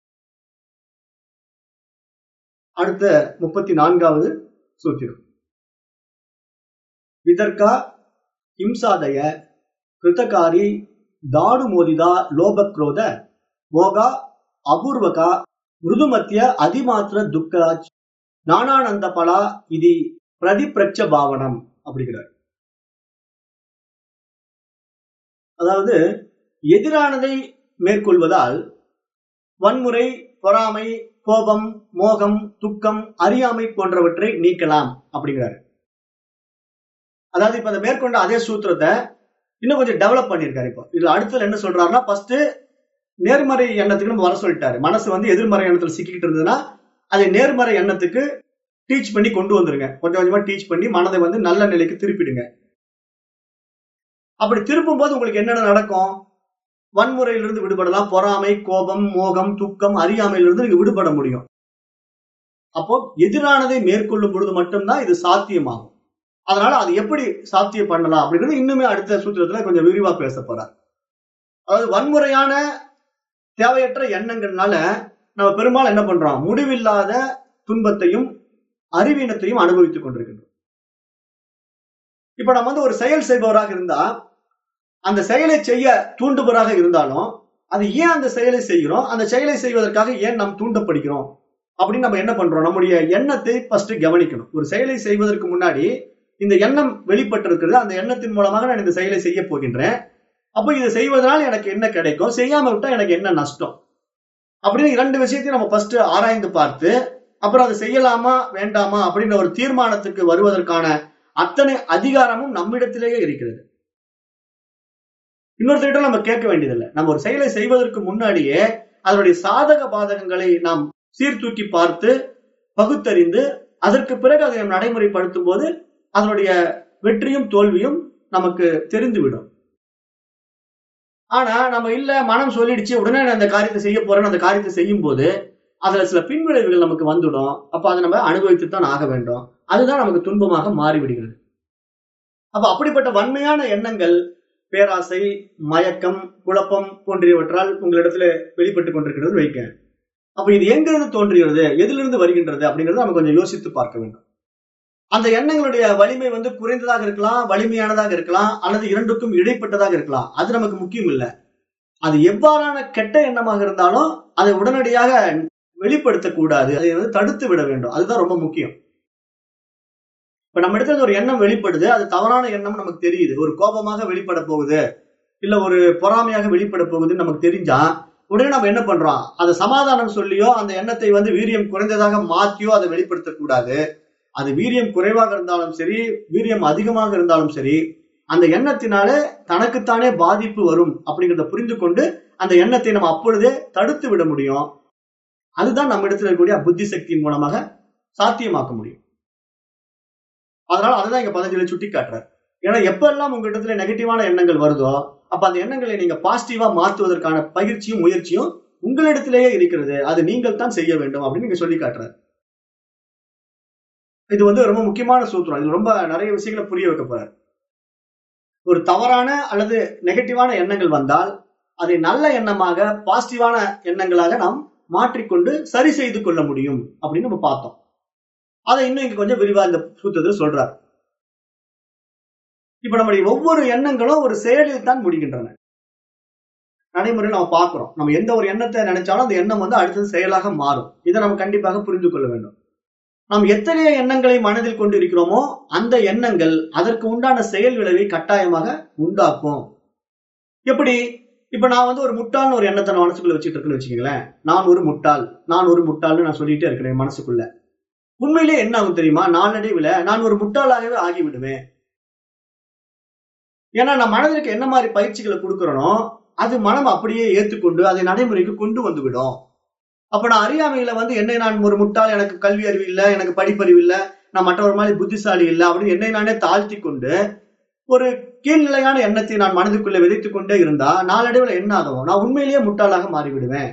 Speaker 1: அடுத்த முப்பத்தி நான்காவது சூத்திரம். விதர்க்கா ஹிம்சாதய கிருத்தகாரி தாடு மோதிதா லோபக்ரோத போகா அபூர்வகா மிருதுமத்திய அதிமாத்திர துக்கராஜ் நானானந்த பலா இது பிரதிபிரட்ச பாவனம் அப்படிங்கிறார். அதாவது எதிரானதை மேற்கொள்வதால் வன்முறை, பொறாமை, கோபம், மோகம், துக்கம், அறியாமை போன்றவற்றை நீக்கலாம் அப்படிங்கிறாரு. அதாவது இப்ப அதை மேற்கொண்ட அதே சூத்திரத்தை இன்னும் கொஞ்சம் டெவலப் பண்ணிருக்காரு. இப்போ இதுல அடுத்தது என்ன சொல்றாருன்னா, ஃபர்ஸ்ட் நேர்மறை எண்ணத்துக்கு நம்ம வர சொல்லிட்டாரு. மனசு வந்து எதிர்மறை எண்ணத்துல சிக்கிட்டு இருந்ததுன்னா அதை நேர்மறை எண்ணத்துக்கு டீச் பண்ணி கொண்டு வந்துருங்க. கொஞ்சம் கொஞ்சமா டீச் பண்ணி மனதை வந்து நல்ல நிலைக்கு திருப்பிடுங்க. அப்படி திருப்பும் போது உங்களுக்கு என்னென்ன நடக்கும்? வன்முறையிலிருந்து விடுபடலாம். பொறாமை, கோபம், மோகம், துக்கம், அறியாமையிலிருந்து நீங்க விடுபட முடியும். அப்போ எதிரானதை மேற்கொள்ளும் பொழுது மட்டும்தான் இது சாத்தியமாகும். அதனால அது எப்படி சாத்தியம் பண்ணலாம் அப்படிங்கிறது இன்னுமே அடுத்த சூத்திரத்துல கொஞ்சம் விரிவா பேச போறார். அதாவது வன்முறையான தேவையற்ற எண்ணங்கள்னால நம்ம பெரும்பாலும் என்ன பண்றோம்? முடிவில்லாத துன்பத்தையும் அறிவீனத்தையும் அனுபவித்துக் கொண்டிருக்கின்றோம். இப்ப நம்ம வந்து ஒரு செயல் செய்பவராக இருந்தா அந்த செயலை செய்ய தூண்டுபவராக இருந்தாலும் அது ஏன் அந்த செயலை செய்கிறோம், அந்த செயலை செய்வதற்காக ஏன் நாம் தூண்டப்படுகிறோம் அப்படின்னு நம்ம என்ன பண்றோம்? நம்முடைய எண்ணத்தை ஃபர்ஸ்ட் கவனிக்கணும். ஒரு செயலை செய்வதற்கு முன்னாடி இந்த எண்ணம் வெளிப்பட்டிருக்கிறது, அந்த எண்ணத்தின் மூலமாக நான் இந்த செயலை செய்ய போகின்றேன். அப்போ இதை செய்வதனால் எனக்கு என்ன கிடைக்கும், செய்யாம விட்டா எனக்கு என்ன நஷ்டம் அப்படின்னு இரண்டு விஷயத்தையும் நம்ம ஃபர்ஸ்ட் ஆராய்ந்து பார்த்து அப்புறம் அதை செய்யலாமா வேண்டாமா அப்படின்ற ஒரு தீர்மானத்துக்கு வருவதற்கான அத்தனை அதிகாரமும் நம்மிடத்திலேயே இருக்கிறது. இன்னொருத்தர்கிட்ட நம்ம கேட்க வேண்டியதில்லை. நம்ம ஒரு செயலை செய்வதற்கு முன்னாடியே அதனுடைய சாதக பாதகங்களை நாம் சீர்தூக்கி பார்த்து பகுத்தறிந்து அதற்கு பிறகு அதை நாம் நடைமுறைப்படுத்தும் போது அதனுடைய வெற்றியும் தோல்வியும் நமக்கு தெரிந்துவிடும். ஆனா நம்ம இல்ல மனம் சொல்லிடுச்சு உடனே நான் அந்த காரியத்தை செய்ய போறேன்னு அந்த காரியத்தை செய்யும் போது அதுல சில பின்விளைவுகள் நமக்கு வந்துடும். அப்ப அதை நம்ம அனுபவித்துத்தான் ஆக வேண்டும். அதுதான் நமக்கு துன்பமாக மாறிவிடுகிறது. அப்ப அப்படிப்பட்ட வன்மையான எண்ணங்கள், பேராசை, மயக்கம், குழப்பம் போன்றவற்றால் உங்களிடத்துல வெளிப்பட்டுக் கொண்டிருக்கிறது வைக்க. அப்ப இது எங்கிருந்து தோன்றுகிறது, எதிலிருந்து வருகின்றது அப்படிங்கறத நம்ம கொஞ்சம் யோசித்து பார்க்க வேண்டும். அந்த எண்ணங்களுடைய வலிமை வந்து குறைந்ததாக இருக்கலாம், வலிமையானதாக இருக்கலாம், அல்லது இரண்டுக்கும் இடைப்பட்டதாக இருக்கலாம். அது நமக்கு முக்கியம் இல்லை. அது எவ்வாறான கெட்ட எண்ணமாக இருந்தாலும் அதை உடனடியாக வெளிப்படுத்தக்கூடாது, அதை வந்து தடுத்து விட வேண்டும். அதுதான் ரொம்ப முக்கியம். இப்ப நம்ம இடத்துல ஒரு எண்ணம் வெளிப்படுது, அது தவறான எண்ணம் நமக்கு தெரியுது. ஒரு கோபமாக வெளிப்பட போகுது, இல்ல ஒரு பொறாமையாக வெளிப்பட போகுதுன்னு நமக்கு தெரிஞ்சா உடனே நம்ம என்ன பண்றோம்? அதை சமாதானம் சொல்லியோ அந்த எண்ணத்தை வந்து வீரியம் குறைந்ததாக மாற்றியோ அதை வெளிப்படுத்தக்கூடாது. அது வீரியம் குறைவாக இருந்தாலும் சரி, வீரியம் அதிகமாக இருந்தாலும் சரி, அந்த எண்ணத்தினாலே தனக்குத்தானே பாதிப்பு வரும் அப்படிங்கிறத புரிந்து கொண்டு அந்த எண்ணத்தை நம்ம அப்பொழுதே தடுத்து விட முடியும். அதுதான் நம்ம இடத்துல இருக்கக்கூடிய புத்தி சக்தியின் மூலமாக சாத்தியமாக்க முடியும். அதனால அதுதான் இங்க பதஞ்சலி சுட்டி காட்டுறாரு. ஏன்னா எப்ப எல்லாம் உங்க இடத்துல நெகட்டிவான எண்ணங்கள் வருதோ அப்ப அந்த எண்ணங்களை நீங்க பாசிட்டிவா மாற்றுவதற்கான பயிற்சியும் முயற்சியும் உங்களிடத்திலேயே இருக்கிறது. அது நீங்கள் தான் செய்ய வேண்டும் அப்படின்னு நீங்க சொல்லி காட்டுறாரு. இது வந்து ரொம்ப முக்கியமான சூத்திரம். இது ரொம்ப நிறைய விஷயங்களை புரிய வைக்க போறாரு. ஒரு தவறான அல்லது நெகட்டிவான எண்ணங்கள் வந்தால் அதை நல்ல எண்ணமாக, பாசிட்டிவான எண்ணங்களாக நாம் மாற்றிக்கொண்டு சரி செய்து கொள்ள முடியும் அப்படின்னு நம்ம பார்த்தோம். அதை இன்னும் இங்க கொஞ்சம் விரிவா இந்த சூத்திரத்தில் சொல்றார். இப்ப நம்முடைய ஒவ்வொரு எண்ணங்களும் ஒரு செயலில் தான் முடிகின்றன. நடைமுறையில் நம்ம பார்க்கிறோம். நம்ம எந்த ஒரு எண்ணத்தை நினைச்சாலும் அந்த எண்ணம் வந்து அடுத்தது செயலாக மாறும். இதை நம்ம கண்டிப்பாக புரிந்து கொள்ள வேண்டும். நாம் எத்தகைய எண்ணங்களை மனதில் கொண்டு இருக்கிறோமோ அந்த எண்ணங்கள் அதற்கு உண்டான செயல் விளைவை கட்டாயமாக உண்டாக்கும். எப்படி? இப்ப நான் வந்து ஒரு முட்டாள்னு ஒரு எண்ணத்தை நான் மனசுக்குள்ள வச்சுட்டு இருக்குன்னு வச்சுக்கீங்களேன். நான் ஒரு முட்டாள், நான் ஒரு முட்டாள்னு நான் சொல்லிட்டே இருக்கிறேன் மனசுக்குள்ள. உண்மையிலே என்ன ஆகும் தெரியுமா? நாளடைவில் நான் ஒரு முட்டாளாகவே ஆகிவிடுவேன். ஏன்னா நான் மனதிற்கு என்ன மாதிரி பயிற்சிகளை கொடுக்கிறனோ அது மனம் அப்படியே ஏற்றுக்கொண்டு அதை நடைமுறைக்கு கொண்டு வந்து விடும். அப்ப நான் அறியாமையில வந்து என்னை நான் ஒரு முட்டாள், எனக்கு கல்வி அறிவு இல்லை, எனக்கு படிப்பறிவு இல்லை, நான் மற்றவர் மாதிரி புத்திசாலி இல்லை அப்படின்னு என்னை நானே தாழ்த்தி கொண்டு ஒரு கீழ்நிலையான எண்ணத்தை நான் மனதுக்குள்ளே விதைத்துக் கொண்டே இருந்தா நாளடைவில் என்ன ஆகும்? நான் உண்மையிலேயே முட்டாளாக மாறிவிடுவேன்.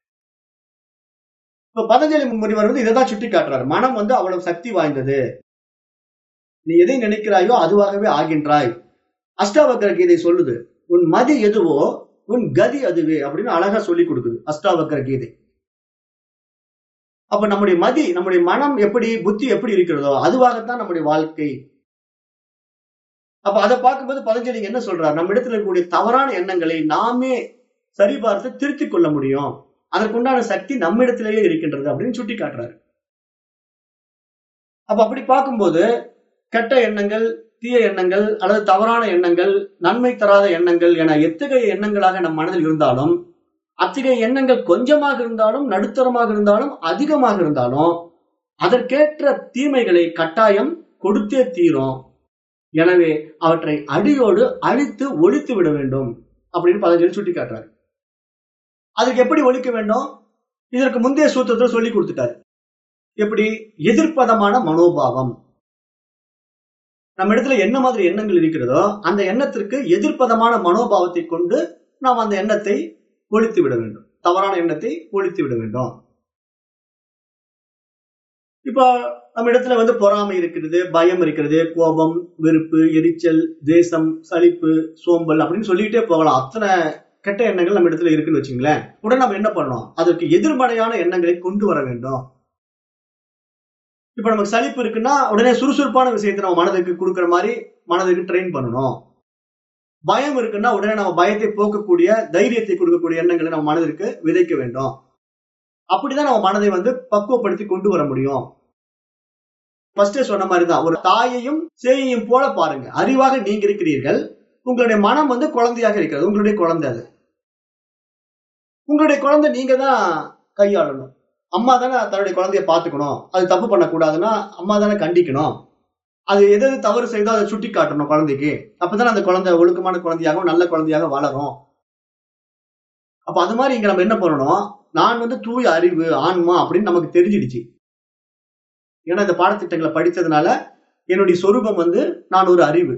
Speaker 1: இப்ப பதஞ்சலி முனிவர் வந்து இதைதான் சுட்டி காட்டுறாரு. மனம் வந்து அவ்வளவு சக்தி வாய்ந்தது. நீ எதை நினைக்கிறாயோ அதுவாகவே ஆகின்றாய். அஷ்டாவக்கர கீதை சொல்லுது, உன் மதி எதுவோ உன் கதி அதுவே அப்படின்னு அழகா சொல்லி கொடுக்குது அஷ்டாவக்கர கீதை. அப்ப நம்முடைய மதி, நம்முடைய மனம் எப்படி, புத்தி எப்படி இருக்கிறதோ அதுவாகத்தான் நம்முடைய வாழ்க்கை. அப்ப அதை பார்க்கும்போது பதஞ்சலி என்ன சொல்றாரு? நம்ம இடத்துல இருக்கக்கூடிய தவறான எண்ணங்களை நாமே சரிபார்த்து திருத்திக் கொள்ள முடியும். அதற்குண்டான சக்தி நம்ம இடத்திலேயே இருக்கின்றது அப்படின்னு சுட்டி காட்டுறாரு. அப்ப அப்படி பார்க்கும்போது கெட்ட எண்ணங்கள், தீய எண்ணங்கள் அல்லது தவறான எண்ணங்கள், நன்மை தராத எண்ணங்கள் என எத்தகைய எண்ணங்களாக நம் மனதில் இருந்தாலும் அத்தகைய எண்ணங்கள் கொஞ்சமாக இருந்தாலும், நடுத்தரமாக இருந்தாலும், அதிகமாக இருந்தாலும் அதற்கேற்ற தீமைகளை கட்டாயம் கொடுத்தே தீரும். எனவே அவற்றை அடியோடு அழித்து ஒழித்து விட வேண்டும் அப்படின்னு பதஞ்சலி சுட்டி காட்டுறாரு. அதுக்கு எப்படி ஒழிக்க வேண்டும்? இதற்கு முந்தைய சூத்திரத்தை சொல்லி கொடுத்துட்டாரு. எப்படி? எதிர்ப்பதமான மனோபாவம். நம்ம இடத்துல என்ன மாதிரி எண்ணங்கள் இருக்கிறதோ அந்த எண்ணத்திற்கு எதிர்ப்பதமான மனோபாவத்தை கொண்டு நாம் அந்த எண்ணத்தை ஒழித்து விட வேண்டும். தவறான எண்ணத்தை ஒழித்து விட வேண்டும். இப்போ நம்ம இடத்துல வந்து பொறாமை இருக்கிறது, பயம் இருக்கிறது, கோபம், வெறுப்பு, எரிச்சல், தேசம், சலிப்பு, சோம்பல் அப்படின்னு சொல்லிட்டே போகலாம். அத்தனை கெட்ட எண்ணங்கள் நம்ம இடத்துல இருக்குன்னு வச்சுங்களேன். உடனே நம்ம என்ன பண்ணணும்? அதற்கு எதிர்மறையான எண்ணங்களை கொண்டு வர வேண்டும். இப்ப நமக்கு சலிப்பு இருக்குன்னா உடனே சுறுசுறுப்பான விஷயத்தை நம்ம மனதுக்கு கொடுக்குற மாதிரி மனதுக்கு ட்ரெயின் பண்ணணும். பயம் இருக்குன்னா உடனே நம்ம பயத்தை போக்கக்கூடிய, தைரியத்தை கொடுக்கக்கூடிய எண்ணங்களை நம்ம மனதிற்கு விதைக்க வேண்டும். அப்படிதான் நம்ம மனதை வந்து பக்குவப்படுத்தி கொண்டு வர முடியும். ஃபர்ஸ்டே சொன்ன மாதிரிதான், ஒரு தாயையும் சேயையும் போல பாருங்க. அறிவாக நீங்க இருக்கிறீர்கள், உங்களுடைய மனம் வந்து குழந்தையாக இருக்கிறது. உங்களுடைய குழந்தை அது. உங்களுடைய குழந்தை நீங்க தான் கையாளணும். அம்மா தானே தன்னுடைய குழந்தைய பாத்துக்கணும். அது தப்பு பண்ணக்கூடாதுன்னா அம்மா தானே கண்டிக்கணும். அது எது எது தவறு செய்தோ அதை சுட்டி காட்டணும் குழந்தைக்கு. அப்பதானே அந்த குழந்தை ஒழுக்கமான குழந்தையாகவும் நல்ல குழந்தையாக வளரும். அப்ப அது மாதிரி இங்க நம்ம என்ன பண்ணணும்? நான் வந்து தூய அறிவு, ஆன்மா அப்படின்னு நமக்கு தெரிஞ்சிடுச்சு. ஏன்னா இந்த பாடத்திட்டங்களை படித்ததுனால என்னுடைய சொரூபம் வந்து நான் ஒரு அறிவு.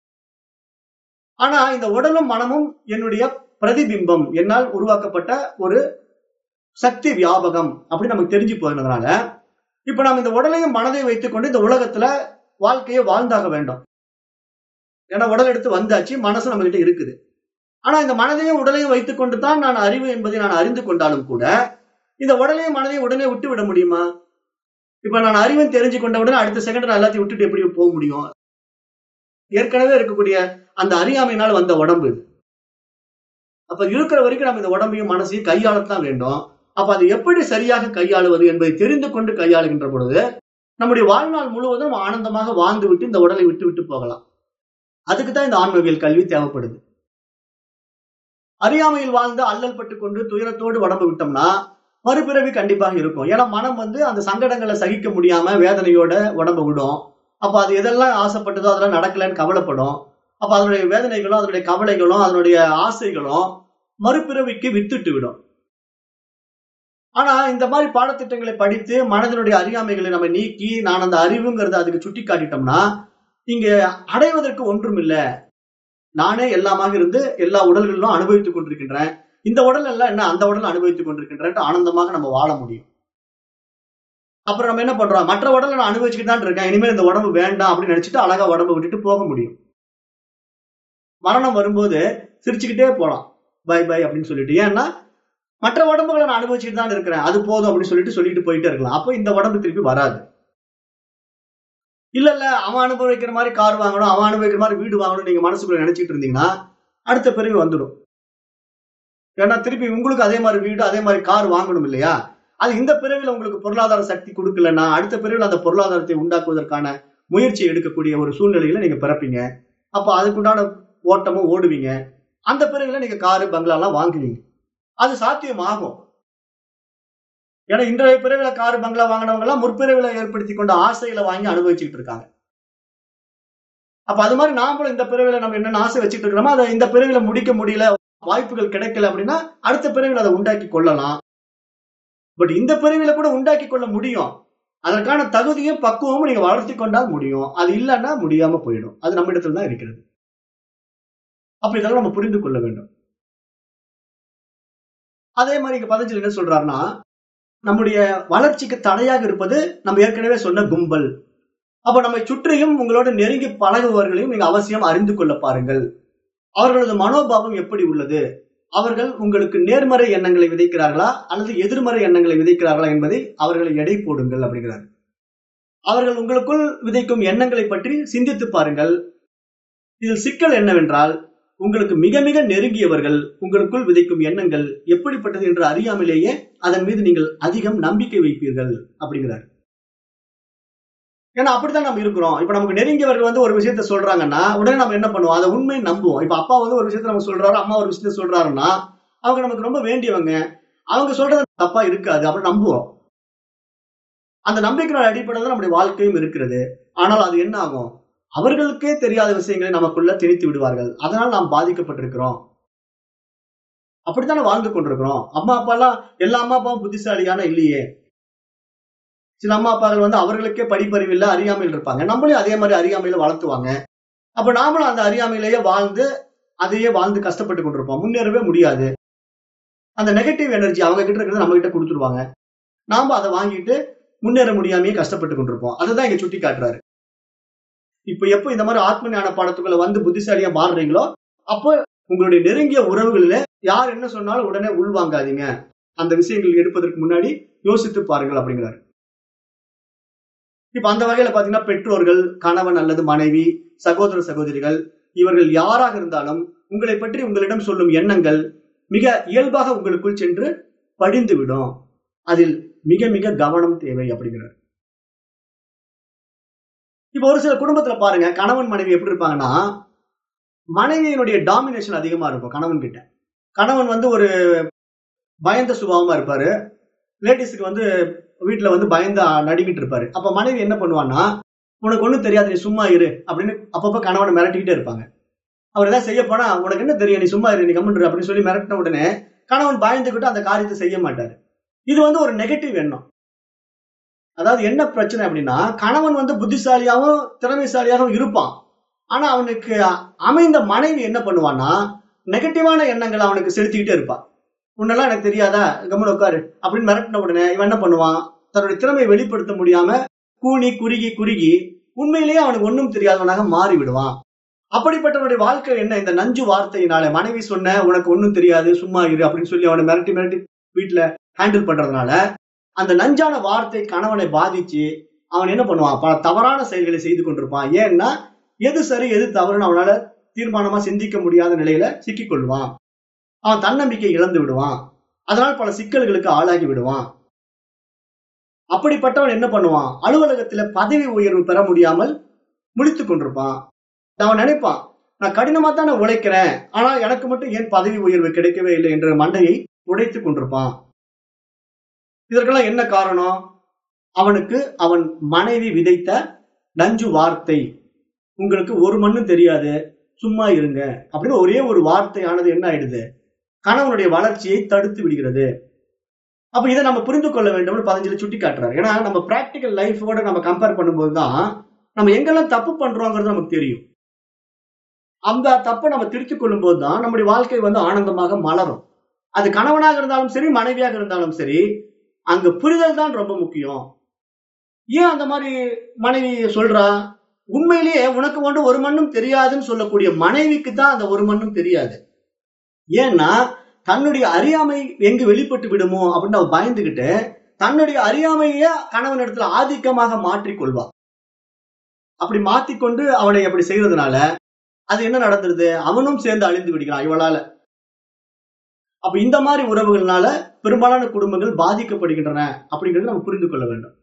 Speaker 1: ஆனா இந்த உடலும் மனமும் என்னுடைய பிரதிபிம்பம், என்னால் உருவாக்கப்பட்ட ஒரு சக்தி வியாபகம் அப்படி நமக்கு தெரிஞ்சு போனதுனால இப்ப நம்ம இந்த உடலையும் மனதையும் வைத்துக் கொண்டு இந்த உலகத்துல வாழ்க்கையை வாழ்ந்தாக வேண்டும். ஏன்னா உடல் எடுத்து வந்தாச்சு, மனசு நம்ம கிட்ட இருக்குது. ஆனா இந்த மனதையும் உடலையும் வைத்துக் கொண்டு தான் நான் அறிவு என்பதை நான் அறிந்து கொண்டாலும் கூட இந்த உடலையும் மனதையும் உடனே விட்டு விட முடியுமா? இப்ப நான் அறிவும் தெரிஞ்சு கொண்ட உடனே அடுத்த செகண்ட் நான் எல்லாத்தையும் விட்டுட்டு எப்படி போக முடியும்? ஏற்கனவே இருக்கக்கூடிய அந்த அறியாமையினால் வந்த உடம்பு. அப்ப இருக்கிற வரைக்கும் நம்ம இந்த உடம்பையும் மனசையும் கையாளத்தான் வேண்டும். அப்ப அது எப்படி சரியாக கையாளுவது என்பதை தெரிந்து கொண்டு கையாளுகின்ற பொழுது நம்முடைய வாழ்நாள் முழுவதும் ஆனந்தமாக வாழ்ந்து விட்டு இந்த உடலை விட்டு விட்டு போகலாம். அதுக்குதான் இந்த ஆன்மவியல் கல்வி தேவைப்படுது. அறியாமையில் வாழ்ந்து அல்லல் பட்டு கொண்டு துயரத்தோடு உடம்பு விட்டோம்னா மறுபிறவி கண்டிப்பாக இருக்கும். ஏன்னா மனம் வந்து அந்த சங்கடங்களை சகிக்க முடியாம வேதனையோட உடம்பு விடும். அப்ப அது எதெல்லாம் ஆசைப்பட்டதோ அதெல்லாம் நடக்கலன்னு கவலைப்படும். அப்ப அதனுடைய வேதனைகளும் அதனுடைய கவலைகளும் அதனுடைய ஆசைகளும் மறுபிறவிக்கு வித்துட்டு விடும். ஆனா இந்த மாதிரி பாடத்திட்டங்களை படித்து மனதினுடைய அறியாமைகளை நம்ம நீக்கி நான் அந்த அறிவுங்கிறத அதுக்கு சுட்டி காட்டிட்டோம்னா இங்க அடைவதற்கு ஒன்றும் இல்லை. நானே எல்லாமாக இருந்து எல்லா உடல்களிலும் அனுபவித்துக் கொண்டிருக்கின்றேன். இந்த உடல் எல்லாம் என்ன அந்த உடல் அனுபவித்துக் கொண்டிருக்கின்றேன் ஆனந்தமாக நம்ம வாழ முடியும். அப்புறம் நம்ம என்ன பண்றோம்? மற்ற உடலை நான் அனுபவிச்சுட்டு தான் இருக்கேன், இனிமேல் இந்த உடம்பு வேண்டாம் அப்படின்னு நினைச்சிட்டு அழகா உடம்பு விட்டுட்டு போக முடியும். மரணம் வரும்போது சிரிச்சுக்கிட்டே போலாம், பை பை அப்படின்னு சொல்லிட்டு. ஏன்னா மற்ற உடம்புகளை நான் அனுபவிச்சுட்டு தான் இருக்கிறேன், அது போதும் அப்படின்னு சொல்லிட்டு சொல்லிட்டு போயிட்டே இருக்கலாம். அப்போ இந்த உடம்பு திருப்பி வராது. இல்ல இல்ல அவன் அனுபவிக்கிற மாதிரி கார் வாங்கணும், அவன் அனுபவிக்கிற மாதிரி வீடு வாங்கணும் நீங்க மனசுக்குள்ள நினைச்சிட்டு இருந்தீங்கன்னா அடுத்த பிறவி வந்துடும். ஏன்னா திருப்பி உங்களுக்கு அதே மாதிரி வீடு அதே மாதிரி கார் வாங்கணும் இல்லையா? அது இந்த பிறவில உங்களுக்கு பொருளாதார சக்தி கொடுக்கலன்னா அடுத்த பிறவில அந்த பொருளாதாரத்தை உண்டாக்குவதற்கான முயற்சி எடுக்கக்கூடிய ஒரு சூழ்நிலையில நீங்க பிறப்பீங்க. அப்ப அதுக்குண்டான ஓட்டமும் ஓடுவீங்க. அந்த பிறவில நீங்க காரு பங்களா எல்லாம் வாங்குவீங்க. அது சாத்தியமாகும். ஏன்னா இன்றைய பிறவில காரு பங்களா வாங்கினவங்க எல்லாம் முற்பிறவில ஏற்படுத்தி கொண்ட ஆசைகளை வாங்கி அனுபவிச்சுட்டு இருக்காங்க. அப்ப அது மாதிரி நாமளும் இந்த பிறவில நம்ம என்ன ஆசை வச்சுட்டு இருக்கிறோமோ அதை இந்த பிறவில முடிக்க முடியல, வாய்ப்புகள் கிடைக்கல அப்படின்னா அடுத்த பிறவில அதை உண்டாக்கி கொள்ளலாம். பட் இந்த பிறவில கூட உண்டாக்கி கொள்ள முடியும். அதற்கான தகுதியும் பக்குவமும் நீங்க வளர்த்தி கொண்டால் முடியும். அது இல்லைன்னா முடியாம போயிடும். அது நம்ம இடத்துல தான் இருக்கிறது. அப்ப இதெல்லாம் நம்ம புரிந்து கொள்ள வேண்டும். அதே மாதிரி இங்க பதஞ்சலி என்ன சொல்றாருன்னா, நம்முடைய வளர்ச்சிக்கு தடையாக இருப்பது நம்ம ஏற்கனவே சொன்ன கும்பல். அப்ப நம்மை சுற்றியும் உங்களோட நெருங்கி பழகுபவர்களையும் நீங்க அவசியம் அறிந்து கொள்ள பாருங்கள். அவர்களது மனோபாவம் எப்படி உள்ளது, அவர்கள் உங்களுக்கு நேர்மறை எண்ணங்களை விதைக்கிறார்களா அல்லது எதிர்மறை எண்ணங்களை விதைக்கிறார்களா என்பதை அவர்களை எடை போடுங்கள் அப்படிங்கிறார். அவர்கள் உங்களுக்குள் விதைக்கும் எண்ணங்களை பற்றி சிந்தித்து பாருங்கள். இதில் சிக்கல் என்னவென்றால் உங்களுக்கு மிக மிக நெருங்கியவர்கள் உங்களுக்குள் விதைக்கும் எண்ணங்கள் எப்படிப்பட்டது என்று அறியாமலேயே அதன் மீது நீங்கள் அதிகம் நம்பிக்கை வைப்பீர்கள் அப்படிங்கிறார். ஏன்னா அப்படித்தான் நம்ம இருக்கிறோம். இப்ப நமக்கு நெருங்கியவர்கள் வந்து ஒரு விஷயத்த சொல்றாங்கன்னா உடனே நம்ம என்ன பண்ணுவோம்? அதை உண்மையை நம்புவோம். இப்ப அப்பா வந்து ஒரு விஷயத்த நம்ம சொல்றாரு, அம்மா ஒரு விஷயத்த சொல்றாருன்னா அவங்க நமக்கு ரொம்ப வேண்டியவங்க, அவங்க சொல்றது தப்பா இருக்காது அப்படின்னு நம்புவோம். அந்த நம்பிக்கையோட அடிப்படையில் நம்முடைய வாழ்க்கையும் இருக்கிறது. ஆனால் அது என்ன ஆகும்? அவர்களுக்கே தெரியாத விஷயங்களை நமக்குள்ள திணித்து விடுவார்கள். அதனால் நாம் பாதிக்கப்பட்டிருக்கிறோம். அப்படித்தானே வாழ்ந்து கொண்டிருக்கிறோம். அம்மா அப்பா எல்லாம் எல்லா அம்மா அப்பாவும் புத்திசாலியான இல்லையே. சில அம்மா அப்பாக்கள் வந்து அவர்களுக்கே படிப்பறிவு இல்ல, அறியாமையில் இருப்பாங்க. நம்மளையும் அதே மாதிரி அறியாமையில வளர்த்துவாங்க. அப்ப நாமளும் அந்த அறியாமையிலேயே வாழ்ந்து அதையே வாழ்ந்து கஷ்டப்பட்டு கொண்டிருப்போம். முன்னேறவே முடியாது. அந்த நெகட்டிவ் எனர்ஜி அவங்க கிட்ட இருக்கிறத நம்ம கிட்ட கொடுத்துருவாங்க. நாம அதை வாங்கிட்டு முன்னேற முடியாமையே கஷ்டப்பட்டு கொண்டிருப்போம். அதுதான் இங்க சுட்டி காட்டுறாரு. இப்ப எப்போ இந்த மாதிரி ஆத்ம ஞான பாடத்துக்குள்ள வந்து புத்திசாலியா மாறுறீங்களோ, அப்போ உங்களுடைய நெருங்கிய உறவுகளில யார் என்ன சொன்னாலும் உடனே உள்வாங்காதீங்க. அந்த விஷயங்கள் எடுப்பதற்கு முன்னாடி யோசித்து பாருங்கள் அப்படிங்கிறாரு. இப்ப அந்த வகையில பாத்தீங்கன்னா பெற்றோர்கள், கணவன் அல்லது மனைவி, சகோதர சகோதரிகள், இவர்கள் யாராக இருந்தாலும் உங்களை பற்றி உங்களிடம் சொல்லும் எண்ணங்கள் மிக இயல்பாக உங்களுக்குள் சென்று படிந்து விடும். அதில் மிக மிக கவனம் தேவை அப்படிங்கிறார். இப்ப ஒரு சில குடும்பத்துல பாருங்க, கணவன் மனைவி எப்படி இருப்பாங்கன்னா, மனைவியினுடைய டாமினேஷன் அதிகமா இருக்கும் கணவன் கிட்ட. கணவன் வந்து ஒரு பயந்த சுபாவமா இருப்பாரு. லேடிஸுக்கு வந்து வீட்டுல வந்து பயந்த நடிக்கிட்டு இருப்பாரு. அப்ப மனைவி என்ன பண்ணுவான்னா, உனக்கு ஒண்ணும் தெரியாது, நீ சும்மா இரு அப்படின்னு அப்பப்ப கணவனை மிரட்டிக்கிட்டே இருப்பாங்க. அவர் ஏதாவது செய்ய போனா, உனக்கு என்ன தெரியும், நீ சும்மா இரு, நீ கம்முன்னு அப்படின்னு சொல்லி மிரட்டின உடனே கணவன் பயந்துகிட்டு அந்த காரியத்தை செய்ய மாட்டாரு. இது வந்து ஒரு நெகட்டிவ் எண்ணம். அதாவது என்ன பிரச்சனை அப்படின்னா, கணவன் வந்து புத்திசாலியாகவும் திறமைசாலியாகவும் இருப்பான். ஆனா அவனுக்கு அமைந்த மனைவி என்ன பண்ணுவான்னா, நெகட்டிவான எண்ணங்களை அவனுக்கு செலுத்திக்கிட்டே இருப்பான். உன்னெல்லாம் எனக்கு தெரியாதா, கம்முன்னு உட்காரு அப்படின்னு மிரட்டின உடனே இவன் என்ன பண்ணுவான், தன்னுடைய திறமையை வெளிப்படுத்த முடியாம கூனி குறுகி குறுகி உண்மையிலேயே அவனுக்கு ஒன்றும் தெரியாதவனாக மாறி விடுவான். அப்படிப்பட்டவனுடைய வாழ்க்கை என்ன, இந்த நஞ்சு வார்த்தையினால மனைவி சொன்ன உனக்கு ஒன்றும் தெரியாது சும்மா இரு அப்படின்னு சொல்லி அவனை மிரட்டி மிரட்டி வீட்டுல ஹேண்டில் பண்றதுனால அந்த நஞ்சான வார்த்தை கணவனை பாதிச்சு அவன் என்ன பண்ணுவான், பல தவறான செயல்களை செய்து கொண்டிருப்பான். ஏன்னா எது சரி எது தவறுன்னு அவனால தீர்மானமா சிந்திக்க முடியாத நிலையில சிக்கிக் கொள்வான். அவன் தன்னம்பிக்கை இழந்து விடுவான். அதனால் பல சிக்கல்களுக்கு ஆளாகி விடுவான். அப்படிப்பட்டவன் என்ன பண்ணுவான், அலுவலகத்துல பதவி உயர்வு பெற முடியாமல் முழித்துக் கொண்டிருப்பான். அவன் நினைப்பான், நான் கடினமா தான் நான் உழைக்கிறேன், ஆனால் எனக்கு மட்டும் ஏன் பதவி உயர்வு கிடைக்கவே இல்லை என்ற மண்டையை உடைத்துக் கொண்டிருப்பான். இதற்கெல்லாம் என்ன காரணம், அவனுக்கு அவன் மனைவி விதைத்த நஞ்சு வார்த்தை. உங்களுக்கு ஒரு மண்ணும் தெரியாது, சும்மா இருங்க அப்படின்னு ஒரே ஒரு வார்த்தையானது என்ன ஆயிடுது, கணவனுடைய வளர்ச்சியை தடுத்து விடுகிறது. அப்ப இதை நம்ம புரிந்து கொள்ள வேண்டும் பதினஞ்சுல சுட்டி காட்டுறாரு. ஏன்னா நம்ம பிராக்டிக்கல் லைஃபோட நம்ம கம்பேர் பண்ணும்போது தான் நம்ம எங்கெல்லாம் தப்பு பண்றோங்கிறது நமக்கு தெரியும். அந்த தப்பை நம்ம திருத்திக் கொள்ளும் போதுதான் நம்முடைய வாழ்க்கை வந்து ஆனந்தமாக மலரும். அது கணவனாக இருந்தாலும் சரி, மனைவியாக இருந்தாலும் சரி, அங்க புரிதல் தான் ரொம்ப முக்கியம். ஏன் அந்த மாதிரி மனைவி சொல்றா, உண்மையிலேயே உனக்கு ஒன்று ஒரு மண்ணும் தெரியாதுன்னு சொல்லக்கூடிய மனைவிக்கு தான் அந்த ஒரு மண்ணும் தெரியாது. ஏன்னா தன்னுடைய அறியாமை எங்கு வெளிப்பட்டு விடுமோ அப்படின்னு அவ பயந்துகிட்டு தன்னுடைய அறியாமைய கணவன் இடத்துல ஆதிக்கமாக மாற்றிக்கொள்வா. அப்படி மாத்திக்கொண்டு அவனை அப்படி செய்யறதுனால அது என்ன நடந்துருது, அவனும் சேர்ந்து அழிந்து விடுகிறான் இவளால. அப்ப இந்த மாதிரி உறவுகள்னால பெரும்பாலான குடும்பங்கள் பாதிக்கப்படுகின்றன அப்படிங்கிறது நம்ம புரிந்து கொள்ள வேண்டும்.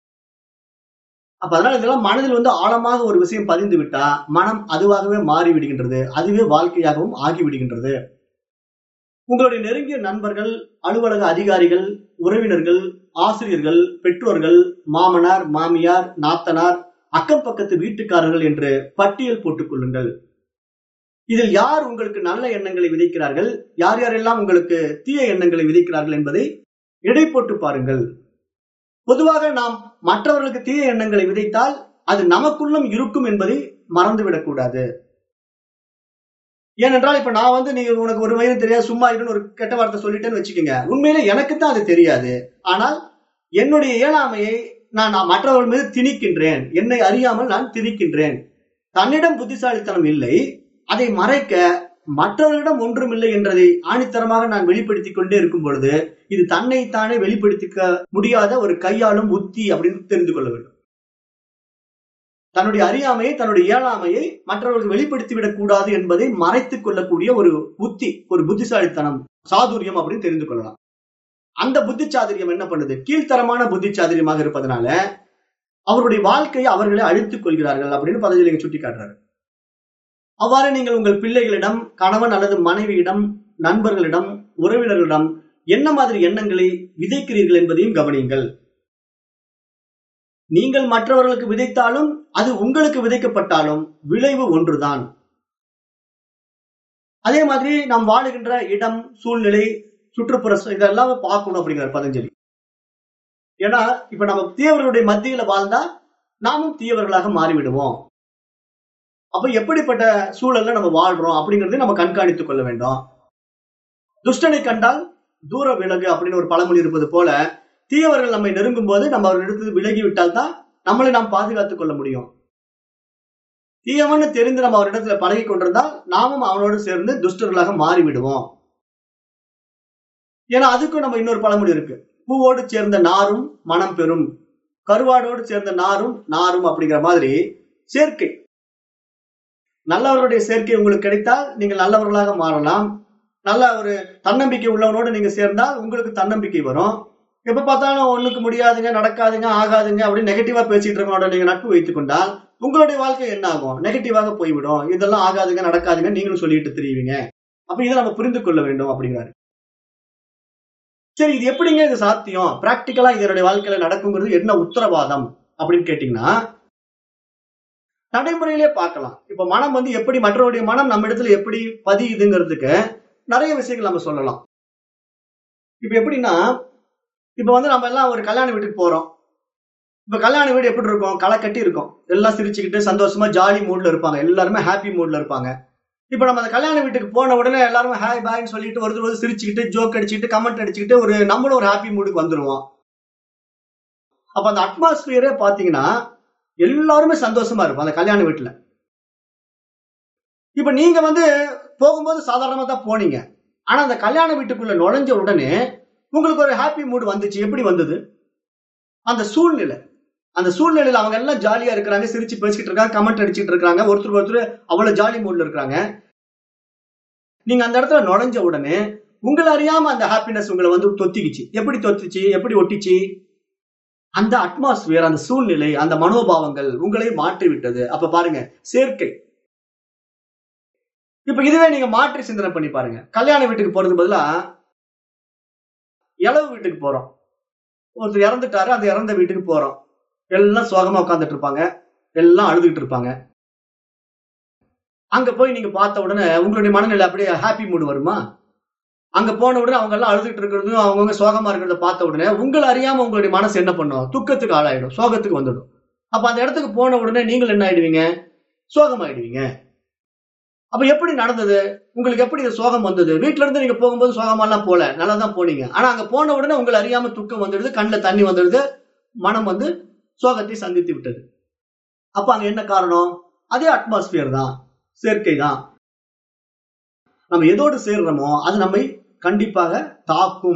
Speaker 1: அப்ப அதனால இதெல்லாம் மனதில் வந்து ஆழமாக ஒரு விஷயம் பதிந்து விட்டா மனம் அதுவாகவே மாறி விடுகின்றது, அதுவே வாழ்க்கையாகவும் ஆகிவிடுகின்றது. உங்களுடைய நெருங்கிய நண்பர்கள், அலுவலக அதிகாரிகள், உறவினர்கள், ஆசிரியர்கள், பெற்றோர்கள், மாமனார், மாமியார், நாத்தனார், அக்கம் பக்கத்து வீட்டுக்காரர்கள் என்று பட்டியல் போட்டுக் கொள்ளுங்கள். இதில் யார் உங்களுக்கு நல்ல எண்ணங்களை விதைக்கிறார்கள், யார் யாரெல்லாம் உங்களுக்கு தீய எண்ணங்களை விதைக்கிறார்கள் என்பதை எடை போட்டு பாருங்கள். பொதுவாக நாம் மற்றவர்களுக்கு தீய எண்ணங்களை விதைத்தால் அது நமக்குள்ளும் இருக்கும் என்பதை மறந்துவிடக் கூடாது. ஏனென்றால் இப்ப நான் வந்து நீங்க உனக்கு ஒரு வயது தெரியாது சும்மா இருன்னு ஒரு கெட்ட வார்த்தை சொல்லிட்டேன்னு வச்சுக்கோங்க, உண்மையில எனக்கு தான் அது தெரியாது. ஆனால் என்னுடைய இயலாமையை நான் மற்றவர்கள் மீது திணிக்கின்றேன், என்னை அறியாமல் நான் திணிக்கின்றேன். தன்னிடம் புத்திசாலித்தனம் இல்லை, அதை மறைக்க மற்றவர்களிடம் ஒன்றும் இல்லை என்றதை ஆணித்தரமாக நான் வெளிப்படுத்திக் கொண்டே இருக்கும் பொழுது இது தன்னைத்தானே வெளிப்படுத்திக்க முடியாத ஒரு கையாளும் உத்தி அப்படின்னு தெரிந்து கொள்ள வேண்டும். தன்னுடைய அறியாமையை, தன்னுடைய இயலாமையை மற்றவர்களுக்கு வெளிப்படுத்திவிடக் கூடாது என்பதை மறைத்துக் கொள்ளக்கூடிய ஒரு புத்தி, ஒரு புத்திசாலித்தனம், சாதுரியம் அப்படின்னு தெரிந்து கொள்ளலாம். அந்த புத்திச்சாதுரியம் என்ன பண்ணுது, கீழ்த்தரமான புத்திச்சாதுரியமாக இருப்பதனால அவருடைய வாழ்க்கையை அவர்களை அழித்துக் கொள்கிறார்கள் அப்படின்னு பதஞ்சலி சுட்டி காட்டுறாரு. அவ்வாறு நீங்கள் உங்கள் பிள்ளைகளிடம், கணவன் அல்லது மனைவியிடம், நண்பர்களிடம், உறவினர்களிடம் என்ன மாதிரி எண்ணங்களை விதைக்கிறீர்கள் என்பதையும் கவனியுங்கள். நீங்கள் மற்றவர்களுக்கு விதைத்தாலும் அது உங்களுக்கு விதைக்கப்பட்டாலும் விளைவு ஒன்றுதான். அதே மாதிரி நாம் வாழுகின்ற இடம், சூழ்நிலை, சுற்றுப்புற இதெல்லாம் பார்க்கணும் அப்படிங்கிறார் பதஞ்சலி. ஏன்னா இப்ப நம்ம தீயவர்களுடைய மத்தியில வாழ்ந்தா நாமும் தீயவர்களாக மாறிவிடுவோம். அப்ப எப்படிப்பட்ட சூழல்ல நம்ம வாழ்றோம் அப்படிங்கறதை நம்ம கண்காணித்துக் கொள்ள வேண்டும். துஷ்டனை கண்டால் தூர விலகு அப்படின்னு ஒரு பழமொழி இருப்பது போல, தீயவர்கள் நம்மை நெருங்கும் போது நம்ம அவர்களிடத்து விலகி விட்டால் தான் நம்மளை நாம் பாதுகாத்துக் கொள்ள முடியும். தீயவன்னு தெரிந்து நம்ம அவரிடத்துல பழகி கொண்டிருந்தால் நாமும் அவனோடு சேர்ந்து துஷ்டர்களாக மாறிவிடுவோம். ஏன்னா அதுக்கும் நம்ம இன்னொரு பழமொழி இருக்கு, பூவோடு சேர்ந்த நாரும் மனம் பெறும், கருவாடோடு சேர்ந்த நாரும் நாரும் அப்படிங்கிற மாதிரி சேர்க்கை. நல்லவர்களுடைய சேர்க்கை உங்களுக்கு கிடைத்தால் நீங்கள் நல்லவர்களாக மாறலாம். நல்ல ஒரு தன்னம்பிக்கை உள்ளவனோடு நீங்க சேர்ந்தால் உங்களுக்கு தன்னம்பிக்கை வரும். எப்ப பார்த்தாலும் ஒண்ணுக்கு முடியாதுங்க, நடக்காதுங்க, ஆகாதுங்க அப்படின்னு நெகட்டிவா பேசிட்டு இருக்கவனோட நீங்க நட்பு வைத்துக் கொண்டால் உங்களுடைய வாழ்க்கை என்ன ஆகும்? நெகட்டிவாக போய்விடும். இதெல்லாம் ஆகாதுங்க, நடக்காதுங்க நீங்களும் சொல்லிட்டு தெரியுவீங்க. அப்ப இதை நம்ம புரிந்து கொள்ள வேண்டும் அப்படிங்கிறாரு. சரி, இது எப்படிங்க இது சாத்தியம்? பிராக்டிக்கலா இதனுடைய வாழ்க்கையில நடக்குங்கிறது என்ன உத்தரவாதம் அப்படின்னு கேட்டீங்கன்னா, நடைமுறையிலே பார்க்கலாம். இப்ப மனம் வந்து எப்படி மற்றவருடைய மனம் நம்ம இடத்துல எப்படி பதியுதுங்கிறதுக்கு நிறைய விஷயங்கள் நம்ம சொல்லலாம். இப்ப எப்படின்னா, இப்ப வந்து நம்ம எல்லாம் ஒரு கல்யாண வீட்டுக்கு போறோம். இப்ப கல்யாண வீடு எப்படி இருக்கும்? களை கட்டி இருக்கும். எல்லாம் சிரிச்சுக்கிட்டு சந்தோஷமா ஜாலி மூட்ல இருப்பாங்க. எல்லாருமே ஹாப்பி மூட்ல இருப்பாங்க. இப்ப நம்ம அந்த கல்யாண வீட்டுக்கு போன உடனே எல்லாரும் ஹாய் பாய்ன்னு சொல்லிட்டு ஒருத்தர் ஒரு சிரிச்சுக்கிட்டு ஜோக் அடிச்சுக்கிட்டு கமெண்ட் அடிச்சுக்கிட்டு ஒரு நம்மளும் ஒரு ஹாப்பி மூடுக்கு வந்துருவோம். அப்ப அந்த அட்மாஸ்பியரே பாத்தீங்கன்னா எல்லாருமே சந்தோஷமா இருக்கும் அந்த கல்யாண வீட்டுல. இப்ப நீங்க வந்து போகும்போது சாதாரணமா தான் போனீங்க. ஆனா அந்த கல்யாண வீட்டுக்குள்ள நுழைஞ்ச உடனே உங்களுக்கு ஒரு ஹாப்பி மூடு வந்துச்சு. எப்படி வந்தது? அந்த சூழ்நிலை. அந்த சூழ்நிலையில அவங்க எல்லாம் ஜாலியா இருக்கிறாங்க, சிரிச்சு பேசிக்கிட்டு இருக்காங்க, கமெண்ட் அடிச்சுட்டு இருக்காங்க, ஒருத்தர் ஒருத்தர் அவ்வளவு ஜாலி மூட்ல இருக்காங்க. நீங்க அந்த இடத்துல நுழைஞ்ச உடனே உங்களை அறியாம அந்த ஹாப்பினஸ் உங்களை வந்து தொத்திக்குச்சு. எப்படி தொத்திச்சு? எப்படி ஒட்டிச்சு? அந்த அட்மாஸ்பியர், அந்த சூழ்நிலை, அந்த மனோபாவங்கள் உங்களை மாற்றி விட்டது. அப்ப பாருங்க, சேர்க்கை. இப்ப இதுவே நீங்க மாற்றி சிந்தனை பண்ணி பாருங்க. கல்யாண வீட்டுக்கு போறது பதிலா இளவு வீட்டுக்கு போறோம். ஒருத்தர் இறந்துட்டாரு, அந்த இறந்த வீட்டுக்கு போறோம். எல்லாம் சோகமா உட்கார்ந்துட்டு இருப்பாங்க, எல்லாம் அழுதுகிட்டு இருப்பாங்க. அங்க போய் நீங்க பார்த்த உடனே உங்களுடைய மனநிலை அப்படியே ஹாப்பி மூடு வருமா? அங்க போன உடனே அவங்க எல்லாம் அழுதுகிட்டு இருக்கிறதும் அவங்கவுங்க சோகமா இருக்கிறத பார்த்த உடனே உங்களை அறியாம உங்களுடைய மனசு என்ன பண்ணும்? துக்கத்துக்கு ஆளாயிடும், சோகத்துக்கு வந்துடும். அப்ப அந்த இடத்துக்கு போன உடனே நீங்கள் என்ன ஆயிடுவீங்க? சோகமாயிடுவீங்க. அப்ப எப்படி நடந்தது? உங்களுக்கு எப்படி இந்த சோகம் வந்தது? வீட்டுல இருந்து நீங்க போகும்போது சோகமெல்லாம் போல, நல்லா தான் போனீங்க. ஆனா அங்க போன உடனே உங்களை அறியாம துக்கம் வந்துடுது, கண்ணுல தண்ணி வந்துடுது, மனம் வந்து சோகத்தை சந்தித்து விட்டது. அப்ப அங்க என்ன காரணம்? அதே அட்மாஸ்பியர் தான், சேர்க்கை தான். நம்ம எதோடு சேர்றோமோ அது நம்மை கண்டிப்பாக தாக்கும்.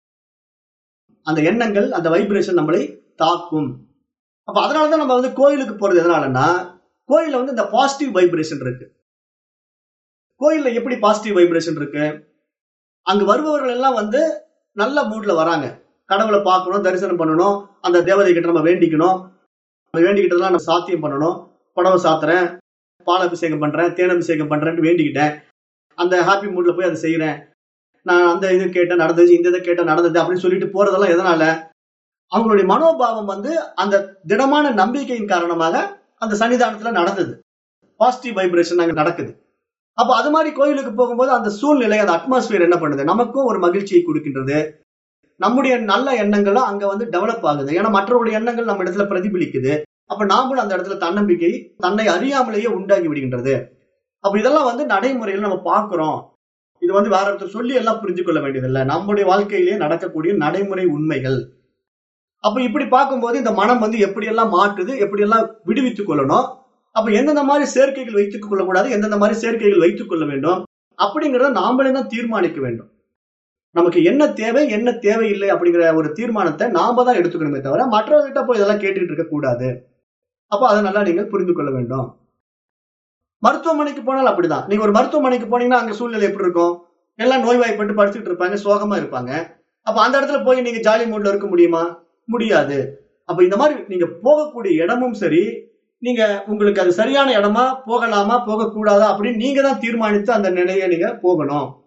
Speaker 1: அந்த எண்ணங்கள், அந்த வைப்ரேஷன் நம்மளை தாக்கும். அப்ப அதனாலதான் நம்ம வந்து கோயிலுக்கு போறது எதனாலன்னா, கோயில்ல வந்து இந்த பாசிட்டிவ் வைப்ரேஷன் இருக்கு. கோயில்ல எப்படி பாசிட்டிவ் வைப்ரேஷன் இருக்கு? அங்க வருபவர்கள் எல்லாம் வந்து நல்ல மூட்ல வராங்க. கடவுளை பார்க்கணும், தரிசனம் பண்ணணும், அந்த தேவதை கிட்ட நம்ம வேண்டிக்கணும், வேண்டிக்கிட்டதெல்லாம் நம்ம சாத்தியம் பண்ணணும். புடவை சாத்துறேன், பால் அபிஷேகம் பண்றேன், தேன் அபிஷேகம் பண்றேன்னு வேண்டிக்கிட்டேன். அந்த ஹாப்பி மூட்ல போய் அதை செய்யறேன். நான் அந்த இது கேட்ட நடந்தது, இந்த இதை கேட்ட நடந்தது அப்படின்னு சொல்லிட்டு போறதெல்லாம் எதனால? அவங்களுடைய மனோபாவம் வந்து அந்த திடமான நம்பிக்கையின் காரணமாக அந்த சன்னிதானத்துல நடந்தது. பாசிட்டிவ் வைப்ரேஷன் அங்க நடக்குது. அப்ப அது மாதிரி கோயிலுக்கு போகும்போது அந்த சூழ்நிலை, அந்த அட்மாஸ்பியர் என்ன பண்ணுது? நமக்கும் ஒரு மகிழ்ச்சியை கொடுக்கின்றது. நம்முடைய நல்ல எண்ணங்களும் அங்க வந்து டெவலப் ஆகுது. ஏன்னா மற்றவருடைய எண்ணங்கள் நம்ம இடத்துல பிரதிபலிக்குது. அப்ப நாமளும் அந்த இடத்துல தன்னம்பிக்கை தன்னை அறியாமலேயே உண்டாகி விடுகின்றது. அப்ப இதெல்லாம் வந்து நடைமுறையில் நம்ம பார்க்கிறோம். இது வந்து வேற ஒருத்தர் சொல்லி எல்லாம் புரிஞ்சு கொள்ள வேண்டியதில்லை. நம்முடைய வாழ்க்கையிலேயே நடக்கக்கூடிய நடைமுறை உண்மைகள். அப்ப இப்படி பார்க்கும்போது இந்த மனம் வந்து எப்படி எல்லாம் மாற்றுது, எப்படி எல்லாம் விடுவித்துக் கொள்ளணும், அப்ப எந்தெந்த மாதிரி சேர்க்கைகள் வைத்துக் கொள்ளக்கூடாது, எந்தெந்த மாதிரி சேர்க்கைகள் வைத்துக் கொள்ள வேண்டும் அப்படிங்கிறத நாமளே தான் தீர்மானிக்க வேண்டும். நமக்கு என்ன தேவை, என்ன தேவையில்லை அப்படிங்கிற ஒரு தீர்மானத்தை நாம தான் எடுத்துக்கணுமே தவிர மற்றவர்கிட்ட போய் இதெல்லாம் கேட்டுட்டு இருக்க கூடாது. அப்ப அதை நல்லா நீங்கள் புரிந்து கொள்ள வேண்டும். மருத்துவமனைக்கு போனாலும் அப்படிதான். நீங்க ஒரு மருத்துவமனைக்கு போனீங்கன்னா அங்க சூழ்நிலை எப்படி இருக்கும்? எல்லாம் நோய்வாய்ப்பட்டு படுத்துட்டு இருப்பாங்க, சோகமா இருப்பாங்க. அப்ப அந்த இடத்துல போய் நீங்க ஜாலி மூட்ல இருக்க முடியுமா? முடியாது. அப்ப இந்த மாதிரி நீங்க போகக்கூடிய இடமும் சரி, நீங்க உங்களுக்கு அது சரியான இடமா, போகலாமா போகக்கூடாதா அப்படின்னு நீங்க தான் தீர்மானித்து அந்த நிலையை நீங்க போகணும்.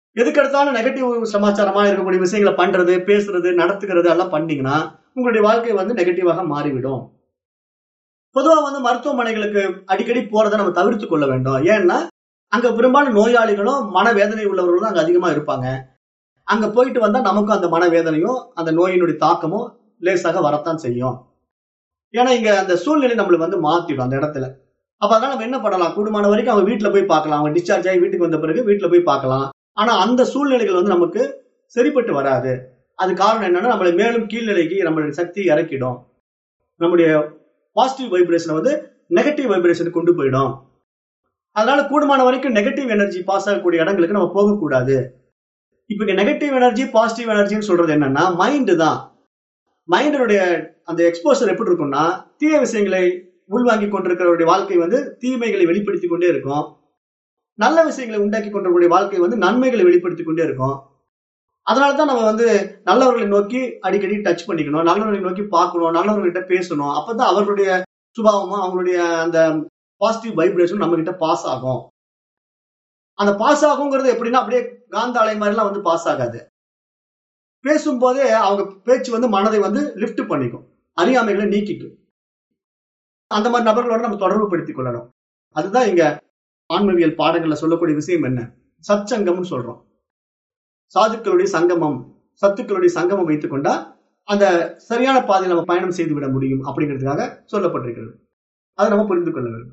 Speaker 1: எதுக்கெடுத்தாலும் நெகட்டிவ் சமாச்சாரமா இருக்கக்கூடிய விஷயங்களை பண்றது, பேசுறது, நடத்துகிறது எல்லாம் பண்ணீங்கன்னா உங்களுடைய வாழ்க்கை வந்து நெகட்டிவாக மாறிவிடும். பொதுவா வந்து மருத்துவமனைகளுக்கு அடிக்கடி போறதை நம்ம தவிர்த்து கொள்ள வேண்டும். ஏன்னா அங்க பெரும்பாலும் நோயாளிகளும் மனவேதனை உள்ளவர்களும் அங்க அதிகமா இருப்பாங்க. அங்க போயிட்டு வந்தா நமக்கும் அந்த மனவேதனையும் அந்த நோயினுடைய தாக்கமும் லேசாக வரத்தான் செய்யும். ஏன்னா இங்க அந்த சூழ்நிலை நம்மளுக்கு வந்து மாத்திடும் அந்த இடத்துல. அப்ப அதனால நம்ம என்ன பண்ணலாம், கூடுமான வரைக்கும் அவங்க வீட்டுல போய் பார்க்கலாம். அவங்க டிஸ்சார்ஜ் ஆகி வீட்டுக்கு வந்த பிறகு வீட்டுல போய் பார்க்கலாம். ஆனா அந்த சூழ்நிலைகள் வந்து நமக்கு சரிப்பட்டு வராது. அது காரணம் என்னன்னா நம்மளை மேலும் கீழ்நிலைக்கு நம்மளுடைய சக்தி இறக்கிடும். நம்முடைய பாசிட்டிவ் வைப்ரேஷனை வந்து நெகட்டிவ் வைப்ரேஷனுக்கு கொண்டு போயிடும். அதனால கூடுமான வரைக்கும் நெகட்டிவ் எனர்ஜி பாஸ் ஆகக்கூடிய இடங்களுக்கு நம்ம போகக்கூடாது. இப்ப நெகட்டிவ் எனர்ஜி பாசிட்டிவ் எனர்ஜின்னு சொல்றது என்னன்னா மைண்ட் தான். மைண்டினுடைய அந்த எக்ஸ்போசர் எப்படி இருக்கும்னா தீய விஷயங்களை உள்வாங்கி கொண்டிருக்கிறவருடைய வாழ்க்கை வந்து தீமைகளை வெளிப்படுத்தி கொண்டே இருக்கும். நல்ல விஷயங்களை உண்டாக்கி கொண்டிருக்கக்கூடிய வாழ்க்கை வந்து நன்மைகளை வெளிப்படுத்தி கொண்டே இருக்கும். அதனாலதான் நம்ம வந்து நல்லவர்களை நோக்கி அடிக்கடி டச் பண்ணிக்கணும், நல்லவர்களை நோக்கி பார்க்கணும், நல்லவர்கிட்ட பேசணும். அப்பதான் அவர்களுடைய சுபாவமும் அவங்களுடைய அந்த பாசிட்டிவ் வைப்ரேஷன் நம்ம கிட்ட பாஸ் ஆகும். அந்த பாஸ் ஆகுங்கிறது எப்படின்னா அப்படியே காந்தாலை மாதிரிலாம் வந்து பாஸ் ஆகாது. பேசும்போதே அவங்க பேச்சு வந்து மனதை வந்து லிப்ட் பண்ணிக்கும், அறியாமைகளை நீக்கிக்கும். அந்த மாதிரி நபர்களோட நம்ம தொடர்பு படுத்திக் கொள்ளணும். அதுதான் இங்க ஆன்மவியல் பாடங்கள்ல சொல்லக்கூடிய விஷயம் என்ன, சச்சங்கம்னு சொல்றோம். சாதுக்களுடைய சங்கமம், சத்துக்களுடைய சங்கமம் வைத்துக் கொண்டா அந்த சரியான பாதையில் நம்ம பயணம் செய்து விட முடியும் அப்படிங்கிறதுக்காக சொல்லப்பட்டிருக்கிறது. அதை நம்ம புரிந்து கொள்ள வேண்டும்.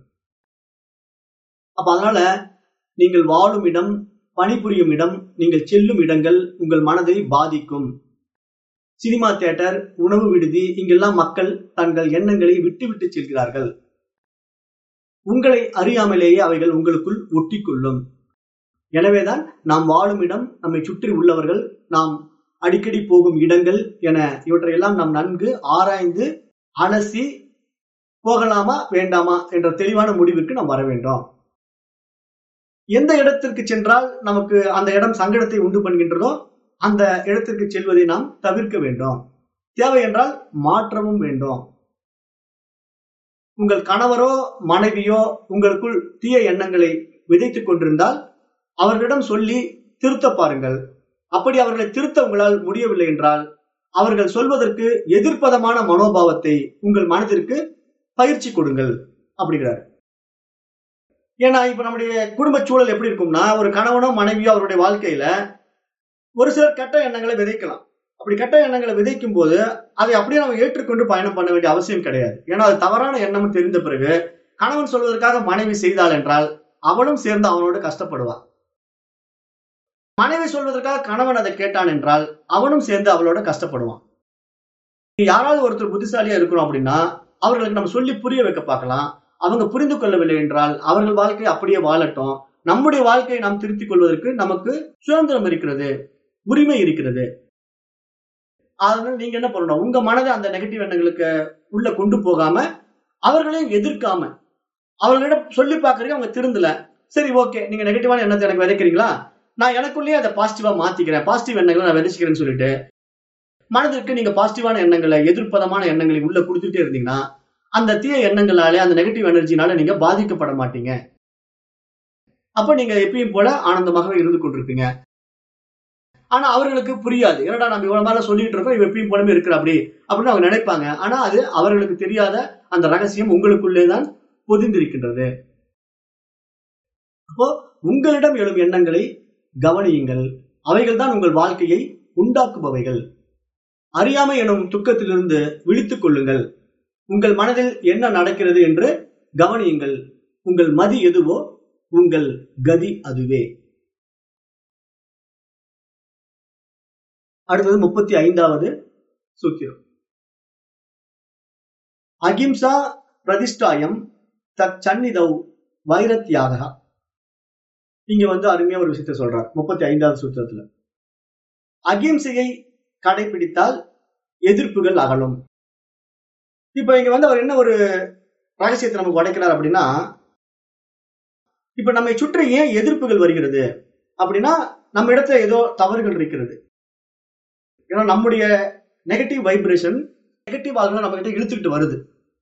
Speaker 1: அப்ப அதனால நீங்கள் வாழும் இடம், பணிபுரியும் இடம், நீங்கள் செல்லும் இடங்கள் உங்கள் மனதை பாதிக்கும். சினிமா தியேட்டர், உணவு விடுதி, இங்கெல்லாம் மக்கள் தங்கள் எண்ணங்களை விட்டு விட்டு செல்கிறார்கள். உங்களை அறியாமலேயே அவைகள் உங்களுக்குள் ஒட்டிக்கொள்ளும். எனவேதான் நாம் வாழும் இடம், நம்மை சுற்றி உள்ளவர்கள், நாம் அடிக்கடி போகும் இடங்கள் என இவற்றையெல்லாம் நாம் நன்கு ஆராய்ந்து அலசி போகலாமா வேண்டாமா என்ற தெளிவான முடிவுக்கு நாம் வர வேண்டும். எந்த இடத்திற்கு சென்றால் நமக்கு அந்த இடம் சங்கடத்தை உண்டு பண்ணுகின்றதோ அந்த இடத்திற்கு செல்வதை நாம் தவிர்க்க வேண்டும். தேவை என்றால் மாற்றமும் வேண்டும். உங்கள் கணவரோ மனைவியோ உங்களுக்குள் தீய எண்ணங்களை விதைத்துக் கொண்டிருந்தால் அவர்களிடம் சொல்லி திருத்த பாருங்கள். அப்படி அவர்களை திருத்த உங்களால் முடியவில்லை என்றால் அவர்கள் சொல்வதற்கு எதிர்ப்பதமான மனோபாவத்தை உங்கள் மனதிற்கு பயிற்சி கொடுங்கள் அப்படிங்கிறார். ஏன்னா இப்ப நம்முடைய குடும்ப சூழல் எப்படி இருக்கும்னா, ஒரு கணவனோ மனைவியோ அவருடைய வாழ்க்கையில ஒரு சிலர் கெட்ட எண்ணங்களை விதைக்கலாம். அப்படி கெட்ட எண்ணங்களை விதைக்கும் போது அதை அப்படியே நம்ம ஏற்றுக்கொண்டு பயணம் பண்ண வேண்டிய அவசியம் கிடையாது. ஏன்னா அது தவறான எண்ணம் தெரிந்த பிறகு கணவன் சொல்வதற்காக மனைவி செய்தாள் என்றால் அவனும் சேர்ந்து அவனோடு கஷ்டப்படுவான். மனைவி சொல்வதற்காக கணவன் அதை கேட்டான் என்றால் அவனும் சேர்ந்து அவளோட கஷ்டப்படுவான். யாராவது ஒருத்தர் புத்திசாலியா இருக்கிறோம் அப்படின்னா அவர்களுக்கு நம்ம சொல்லி புரிய வைக்க பார்க்கலாம். அவங்க புரிந்து கொள்ளவில்லை என்றால் அவர்கள் வாழ்க்கையை அப்படியே வாழட்டும். நம்முடைய வாழ்க்கையை நாம் திருத்திக் கொள்வதற்கு நமக்கு சுதந்திரம் இருக்கிறது, உரிமை இருக்கிறது. அதனால நீங்க என்ன பண்ணணும், உங்க மனதை அந்த நெகட்டிவ் எண்ணங்களுக்கு உள்ள கொண்டு போகாம அவர்களையும் எதிர்க்காம அவர்களிடம் சொல்லி பார்க்கறீங்க, அவங்க திருந்தல, சரி ஓகே நீங்க நெகட்டிவான எண்ணத்தை எனக்கு விதைக்கிறீங்களா, நான் எனக்குள்ளேயே அதை பாசிட்டிவா மாத்திக்கிறேன், பாசிட்டிவ் எண்ணங்களை நான் விதைச்சிக்கிறேன்னு சொல்லிட்டு மனதிற்கு நீங்க பாசிட்டிவான எண்ணங்களை எதிர்ப்பதமான எண்ணங்களை உள்ள கொடுத்துட்டே இருந்தீங்கன்னா அந்த தீய எண்ணங்களாலே அந்த நெகட்டிவ் எனர்ஜினால நீங்க பாதிக்கப்பட மாட்டீங்க. அப்ப நீங்க எப்பயும் போல ஆனந்தமாகவே இருந்து கொண்டிருப்பீங்க. ஆனா அவர்களுக்கு புரியாது, என்னடா நம்ம இவ்வளவு மேல சொல்லிட்டு இருக்கோம், இவ எப்பயும் போலவே இருக்கிற அப்படி அப்படின்னு அவங்க நினைப்பாங்க. ஆனா அது அவர்களுக்கு தெரியாத அந்த ரகசியம் உங்களுக்குள்ளேதான் பொதிந்திருக்கின்றது. அப்போ உங்களிடம் எழும் எண்ணங்களை கவனியுங்கள். அவைகள் தான் உங்கள் வாழ்க்கையை உண்டாக்குபவைகள். அறியாமை எனும் துக்கத்திலிருந்து விழித்துக் கொள்ளுங்கள். உங்கள் மனதில் என்ன நடக்கிறது என்று கவனியுங்கள். உங்கள் மதி எதுவோ உங்கள் கதி அதுவே. அடுத்தது முப்பத்தி ஐந்தாவது சூத்திரம். அகிம்சா பிரதிஷ்டாயம் தத் சந்நிதௌ வைரத்யாக. இங்க வந்து அருமையா ஒரு விஷயத்தை சொல்றார் முப்பத்தி ஐந்தாவது சூத்திரத்துல. அகிம்சையை கடைபிடித்தால் எதிர்ப்புகள் அகலும். இப்ப இங்க வந்து அவர் என்ன ஒரு ரகசியத்தை நமக்கு உடைக்கிறார் அப்படின்னா, இப்ப நம்மை சுற்றி ஏன் எதிர்ப்புகள் வருகிறது அப்படின்னா நம்ம இடத்துல ஏதோ தவறுகள் இருக்கிறது. ஏன்னா நம்முடைய நெகட்டிவ் வைப்ரேஷன் நெகட்டிவ் ஆக நம்ம கிட்ட இழுத்துக்கிட்டு வருது.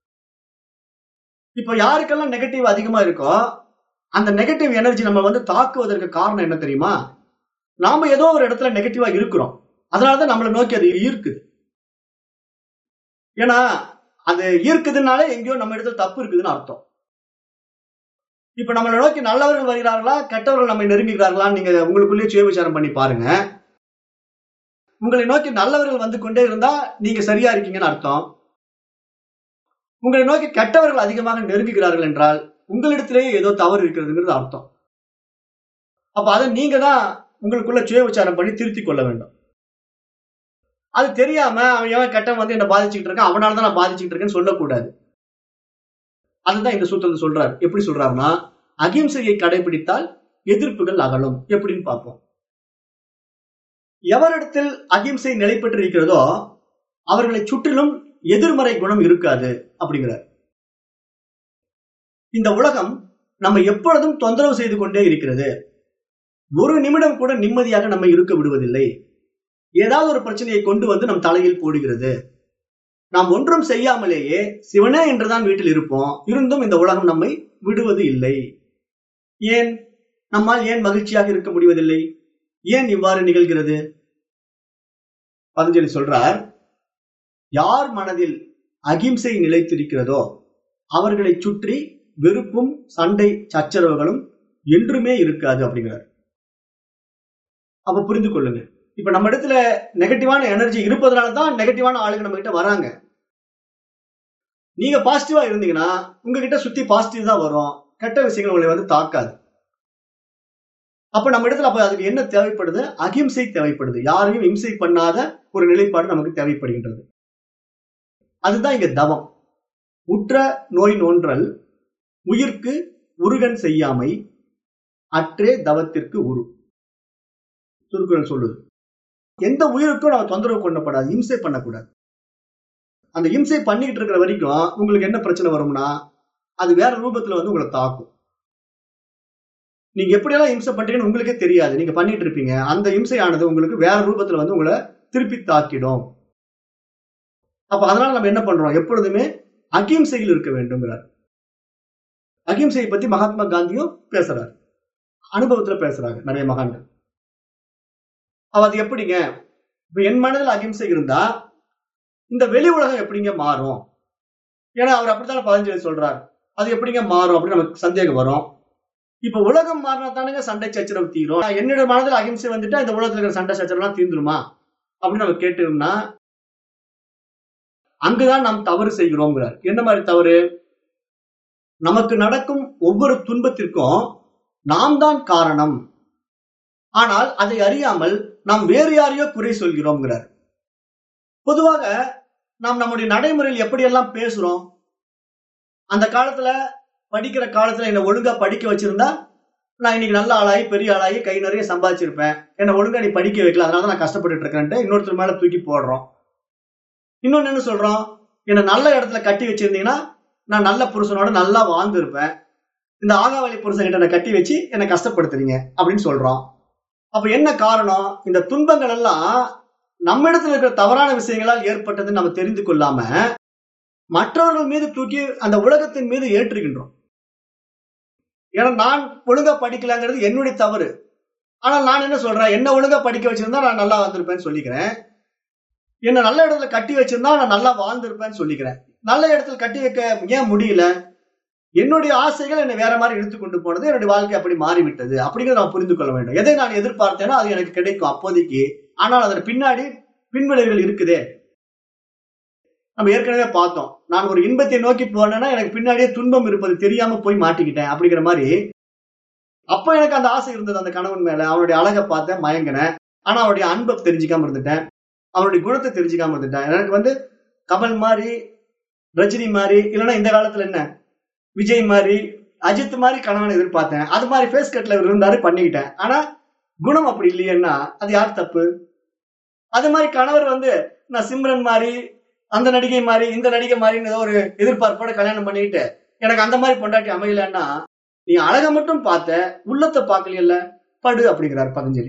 Speaker 1: இப்ப யாருக்கெல்லாம் நெகட்டிவ் அதிகமா இருக்கோ அந்த நெகட்டிவ் எனர்ஜி நம்ம வந்து தாக்குவதற்கு காரணம் என்ன தெரியுமா, நாம ஏதோ ஒரு இடத்துல நெகட்டிவா இருக்கிறோம். அதனாலதான் நம்மளை நோக்கி அது ஈர்க்குது. ஏன்னா அது ஈர்க்குதுனாலே எங்கேயோ நம்ம இடத்துல தப்பு இருக்குதுன்னு அர்த்தம். இப்ப நம்மளை நோக்கி நல்லவர்கள் வருகிறார்களா, கெட்டவர்கள் நம்மை நெருங்குகிறார்களான்னு நீங்க உங்களுக்குள்ளேயே சுய விசாரம் பண்ணி பாருங்க. உங்களை நோக்கி நல்லவர்கள் வந்து கொண்டே இருந்தா நீங்க சரியா இருக்கீங்கன்னு அர்த்தம். உங்களை நோக்கி கெட்டவர்கள் அதிகமாக நெருங்குகிறார்கள் என்றால் உங்களிடத்திலேயே ஏதோ தவறு இருக்கிறதுங்கிறது அர்த்தம். அப்ப அதை நீங்க தான் உங்களுக்குள்ள சுய விசாரம் பண்ணி திருத்திக் கொள்ள வேண்டும். அது தெரியாம அவன் எவன் கெட்டவன் வந்து என்ன பாதிச்சுக்கிட்டு இருக்கான், அவனாலதான் நான் பாதிச்சுக்கிட்டு இருக்கேன்னு சொல்லக்கூடாது. அதுதான் இந்த சூத்திரத்தை சொல்றாரு. எப்படி சொல்றாருன்னா, அகிம்சையை கடைபிடித்தால் எதிர்ப்புகள் அகலும். எப்படின்னு பார்ப்போம். எவரிடத்தில் அகிம்சை நிலை பெற்று இருக்கிறதோ அவர்களை சுற்றிலும் எதிர்மறை குணம் இருக்காது அப்படிங்கிறார். இந்த உலகம் நம்ம எப்பொழுதும் தொந்தரவு செய்து கொண்டே இருக்கிறது. ஒரு நிமிடம் கூட நிம்மதியாக நம்ம இருக்க விடுவதில்லை. ஏதாவது ஒரு பிரச்சனையை கொண்டு வந்து நம் தலையில் போடுகிறது. நாம் ஒன்றும் செய்யாமலேயே சிவனே என்றுதான் வீட்டில் இருப்போம். இருந்தும் இந்த உலகம் நம்மை விடுவது இல்லை. ஏன் நம்மால் ஏன் மகிழ்ச்சியாக இருக்க முடிவதில்லை? ஏன் இவ்வாறு நிகழ்கிறது? பதஞ்சலி சொல்றார், யார் மனதில் அகிம்சை நிலைத்திருக்கிறதோ அவர்களை சுற்றி வெறுப்பும் சண்டை சச்சரவுகளும் என்றுமே இருக்காது அப்படிங்கிறார். அப்ப புரிந்து கொள்ளுங்க. இப்ப நம்ம இடத்துல நெகட்டிவான எனர்ஜி இருப்பதனாலதான் நெகட்டிவான ஆளுங்க நம்ம கிட்ட வராங்க. நீங்க பாசிட்டிவா இருந்தீங்கன்னா உங்ககிட்ட சுத்தி பாசிட்டிவ் தான் வரும். கெட்ட விஷயங்கள் உங்களை வந்து தாக்காது. அப்ப நம்ம இடத்துல அப்ப அதுக்கு என்ன தேவைப்படுது? அகிம்சை தேவைப்படுது. யாரையும் இம்சை பண்ணாத ஒரு நிலைப்பாடு நமக்கு தேவைப்படுகின்றது. அதுதான் இங்க தவம். உற்ற நோய் நோன்றல் உயிர்க்கு உருகன் செய்யாமை அற்றே தவத்திற்கு உரு. திருக்குறள் சொல்லுது. எந்த உயிருக்கும் நம்ம தொந்தரவு கொள்ளப்படாது, இம்சை பண்ணக்கூடாது. அந்த இம்சை பண்ணிக்கிட்டு இருக்கிற வரைக்கும் உங்களுக்கு என்ன பிரச்சனை வரும்னா அது வேற ரூபத்துல வந்து உங்களை தாக்கும். நீங்க எப்படியெல்லாம் இம்சை பண்றீங்கன்னு உங்களுக்கே தெரியாது. நீங்க பண்ணிட்டு இருப்பீங்க. அந்த இம்சையானது உங்களுக்கு வேற ரூபத்துல வந்து உங்களை திருப்பி தாக்கிடும். அப்ப அதனால நம்ம என்ன பண்றோம்? எப்பொழுதுமே அகிம்சையில் இருக்க வேண்டும்ங்கிறார். அகிம்சையை பத்தி மகாத்மா காந்தியும் பேசுறாரு. அனுபவத்துல பேசுறாங்க நிறைய மகான்கள். அது எப்படிங்க? இப்ப என் மனதில் அகிம்சை இருந்தா இந்த வெளி உலகம் எப்படிங்க மாறும்? ஏன்னா அவர் அப்படித்தான் பதஞ்சலி சொல்றாரு. அது எப்படிங்க மாறும் அப்படின்னு நமக்கு சந்தேகம் வரும். இப்ப உலகம் மாறினா தானுங்க சண்டை சச்சரவு தீரும். என்னோட மனதில் அகிம்சை வந்துட்டா இந்த உலகத்துல இருக்கிற சண்டை சச்சரவுலாம் தீர்ந்துருமா அப்படின்னு நம்ம கேட்டோம்னா அங்குதான் நாம் தவறு செய்கிறோம்ங்கிறார். என்ன மாதிரி தவறு? நமக்கு நடக்கும் ஒவ்வொரு துன்பத்திற்கும் நாம் தான் காரணம். ஆனால் அதை அறியாமல் நாம் வேறு யாரையோ குறை சொல்கிறோம்ங்கிறார். பொதுவாக நாம் நம்முடைய நடைமுறையில் எப்படியெல்லாம் பேசுறோம்? அந்த காலத்துல படிக்கிற காலத்துல என்ன ஒழுங்கா படிக்க வச்சிருந்தா நான் இன்னைக்கு நல்ல ஆளாகி பெரிய ஆளாகி கை நிறைய சம்பாதிச்சிருப்பேன். என்ன ஒழுங்கா நீ படிக்க வைக்கல, அதனால நான் கஷ்டப்பட்டு இருக்கேன்ட்டு இன்னொருத்தர் மேல தூக்கி போடுறோம். இன்னொன்னு என்ன சொல்றோம்? என்ன நல்ல இடத்துல கட்டி வச்சிருந்தீங்கன்னா நான் நல்ல புருஷனோட நல்லா வாழ்ந்து இருப்பேன். இந்த ஆகாவளி புருஷன் கிட்ட கட்டி வச்சு என்னை கஷ்டப்படுத்துறீங்க அப்படின்னு சொல்றோம். அப்ப என்ன காரணம்? இந்த துன்பங்கள் எல்லாம் நம்ம இடத்துல இருக்கிற தவறான விஷயங்களால் ஏற்பட்டதுன்னு நம்ம தெரிந்து கொள்ளாம மற்றவர்கள் மீது தூக்கி அந்த உலகத்தின் மீது ஏற்றுகின்றோம். ஏன்னா நான் ஒழுங்கா படிக்கலாங்கிறது என்னுடைய தவறு. ஆனா நான் என்ன சொல்றேன்? என்ன ஒழுங்கா படிக்க வச்சிருந்தா நான் நல்லா வந்திருப்பேன்னு சொல்லிக்கிறேன். என்ன நல்ல இடத்துல கட்டி வச்சிருந்தா நான் நல்லா வாழ்ந்திருப்பேன்னு சொல்லிக்கிறேன். நல்ல இடத்துல கட்டி வைக்க ஏன் முடியல? என்னுடைய ஆசைகள் என்னை வேற மாதிரி இழுத்து கொண்டு போனது, என்னுடைய வாழ்க்கை அப்படி மாறிவிட்டது அப்படிங்கிறத நான் புரிந்து கொள்ள வேண்டும். எதை நான் எதிர்பார்த்தேனோ அது எனக்கு கிடைக்கும் அப்போதைக்கு. ஆனால் அதன் பின்னாடி பின்விளைவுகள் இருக்குதே. நம்ம ஏற்கனவே பார்த்தோம். நான் ஒரு இன்பத்தை நோக்கி போனேன்னா எனக்கு பின்னாடியே துன்பம் இருப்பது தெரியாம போய் மாட்டிக்கிட்டேன் அப்படிங்கிற மாதிரி. அப்ப எனக்கு அந்த ஆசை இருந்தது அந்த கணவன் மேல. அவனுடைய அழகை பார்த்தேன், மயங்கினேன். ஆனா அவருடைய அன்பை தெரிஞ்சுக்காம இருந்துட்டேன். அவருடைய குணத்தை தெரிஞ்சுக்காம இருந்துட்டேன். எனக்கு வந்து கமல் மாதிரி, ரஜினி மாதிரி, இல்லைன்னா இந்த காலத்துல என்ன விஜய் மாதிரி, அஜித் மாதிரி கணவனை எதிர்பார்த்தேன். அது மாதிரி ஃபேஸ் கட்ல இருந்தாரு, பண்ணிக்கிட்டேன். ஆனா குணம் அப்படி இல்லையேன்னா அது யார் தப்பு? அது மாதிரி கணவர் வந்து நான் சிம்ரன் மாதிரி, அந்த நடிகை மாதிரி, இந்த நடிகை மாதிரி ஏதோ ஒரு எதிர்பார்ப்போட கல்யாணம் பண்ணிக்கிட்டு எனக்கு அந்த மாதிரி பொண்டாட்டி அமையலன்னா நீ அழக மட்டும் பார்த்த, உள்ளத்தை பார்க்கல படு அப்படிங்கிறார் பதஞ்சலி.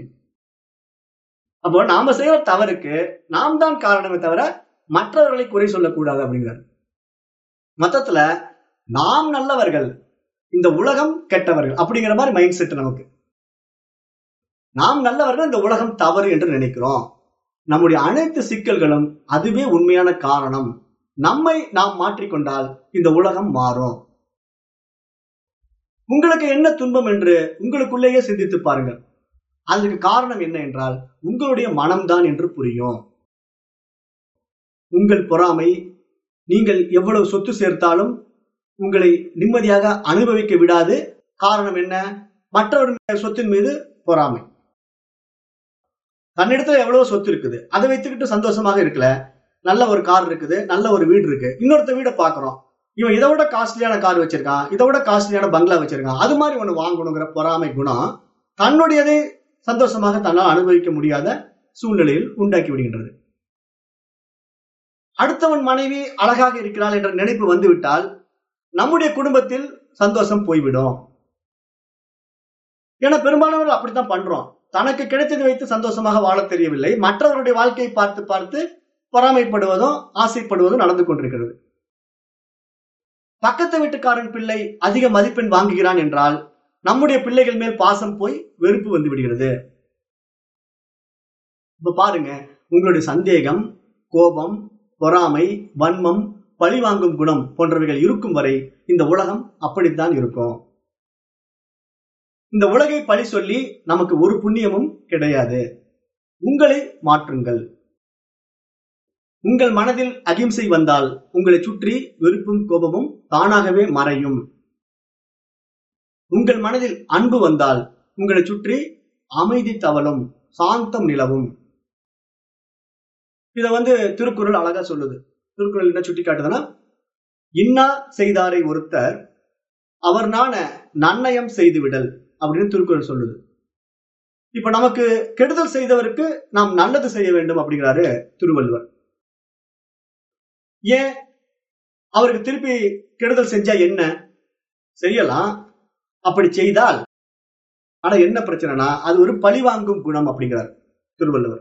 Speaker 1: அப்போ நாம செய்யற தவறுக்கு நாம் தான் காரணமே தவிர மற்றவர்களை குறை சொல்லக்கூடாது அப்படிங்கிறார். மொத்தத்துல நாம் நல்லவர்கள், இந்த உலகம் கெட்டவர்கள் அப்படிங்கிற மாதிரி மைண்ட் செட் நமக்கு. நாம் நல்லவர்கள், இந்த உலகம் தவறு என்று நினைக்கிறோம். நம்முடைய அனைத்து சிக்கல்களும் அதுவே உண்மையான காரணம். நம்மை நாம் மாற்றிக்கொண்டால் இந்த உலகம் மாறும். உங்களுக்கு என்ன துன்பம் என்று உங்களுக்குள்ளேயே சிந்தித்து பாருங்கள். அதற்கு காரணம் என்ன என்றால் உங்களுடைய மனம்தான் என்று புரியும். உங்கள் பொறாமை, நீங்கள் எவ்வளவு சொத்து சேர்த்தாலும் உங்களை நிம்மதியாக அனுபவிக்க விடாது. காரணம் என்ன? மற்றவருடைய சொத்தின் மீது பொறாமை. தன்னிடத்துல எவ்வளவு சொத்து இருக்குது, அதை வைத்துக்கிட்டு சந்தோஷமாக இருக்கல. நல்ல ஒரு கார் இருக்குது, நல்ல ஒரு வீடு இருக்கு, இன்னொருத்த வீடை பாக்குறோம், இவன் இதை விட காஸ்ட்லியான கார் வச்சிருக்கான், இதை விட காஸ்ட்லியான பங்களா வச்சிருக்கான், அது மாதிரி ஒண்ணு வாங்கணுங்கிற பொறாமை குணம் தன்னுடையதை சந்தோஷமாக தன்னால் அனுபவிக்க முடியாத சூழ்நிலையில் உண்டாக்கி விடுகின்றது. அடுத்தவன் மனைவி அழகாக இருக்கிறாள் என்ற நினைப்பு வந்துவிட்டால் நம்முடைய குடும்பத்தில் சந்தோஷம் போய்விடும். ஏன்னா பெரும்பாலானவர்கள் அப்படித்தான் பண்றோம். தனக்கு கிடைத்ததை வைத்து சந்தோஷமாக வாழ தெரியவில்லை, மற்றவருடைய வாழ்க்கையை பார்த்து பார்த்து பொறாமைப்படுவதும் ஆசைப்படுவதும் நடந்து கொண்டிருக்கிறது. பக்கத்து வீட்டுக்காரன் பிள்ளை அதிக மதிப்பெண் வாங்குகிறான் என்றால் நம்முடைய பிள்ளைகள் மேல் பாசம் போய் வெறுப்பு வந்து விடுகிறது. இப்ப பாருங்க, உங்களுடைய சந்தேகம், கோபம், பொறாமை, வன்மம், பழி வாங்கும் குணம் போன்றவைகள் இருக்கும் வரை இந்த உலகம் அப்படித்தான் இருக்கும். இந்த உலகை பழி சொல்லி நமக்கு ஒரு புண்ணியமும் கிடையாது. உங்களை மாற்றுங்கள். உங்கள் மனதில் அகிம்சை வந்தால் உங்களை சுற்றி வெறுப்பும் கோபமும் தானாகவே மறையும். உங்கள் மனதில் அன்பு வந்தால் உங்களை சுற்றி அமைதி தவழும், சாந்தம் நிலவும். இத வந்து திருக்குறள் அழகா சொல்லுது. திருக்குறள் என்ன சுட்டி காட்டுதுன்னா, இன்னா செய்தாரை ஒருத்தர் அவர் நாண நன்னயம் செய்து விடல் அப்படின்னு திருக்குறள் சொல்லுது. இப்ப நமக்கு கெடுதல் செய்தவருக்கு நாம் நல்லது செய்ய வேண்டும் அப்படிங்கிறாரு திருவள்ளுவர். ஏன்? அவருக்கு திருப்பி கெடுதல் செஞ்சா என்ன செய்யலாம், அப்படி செய்தால் ஆனா என்ன பிரச்சனைனா அது ஒரு பழி வாங்கும் குணம் அப்படிங்கிறார் திருவள்ளுவர்.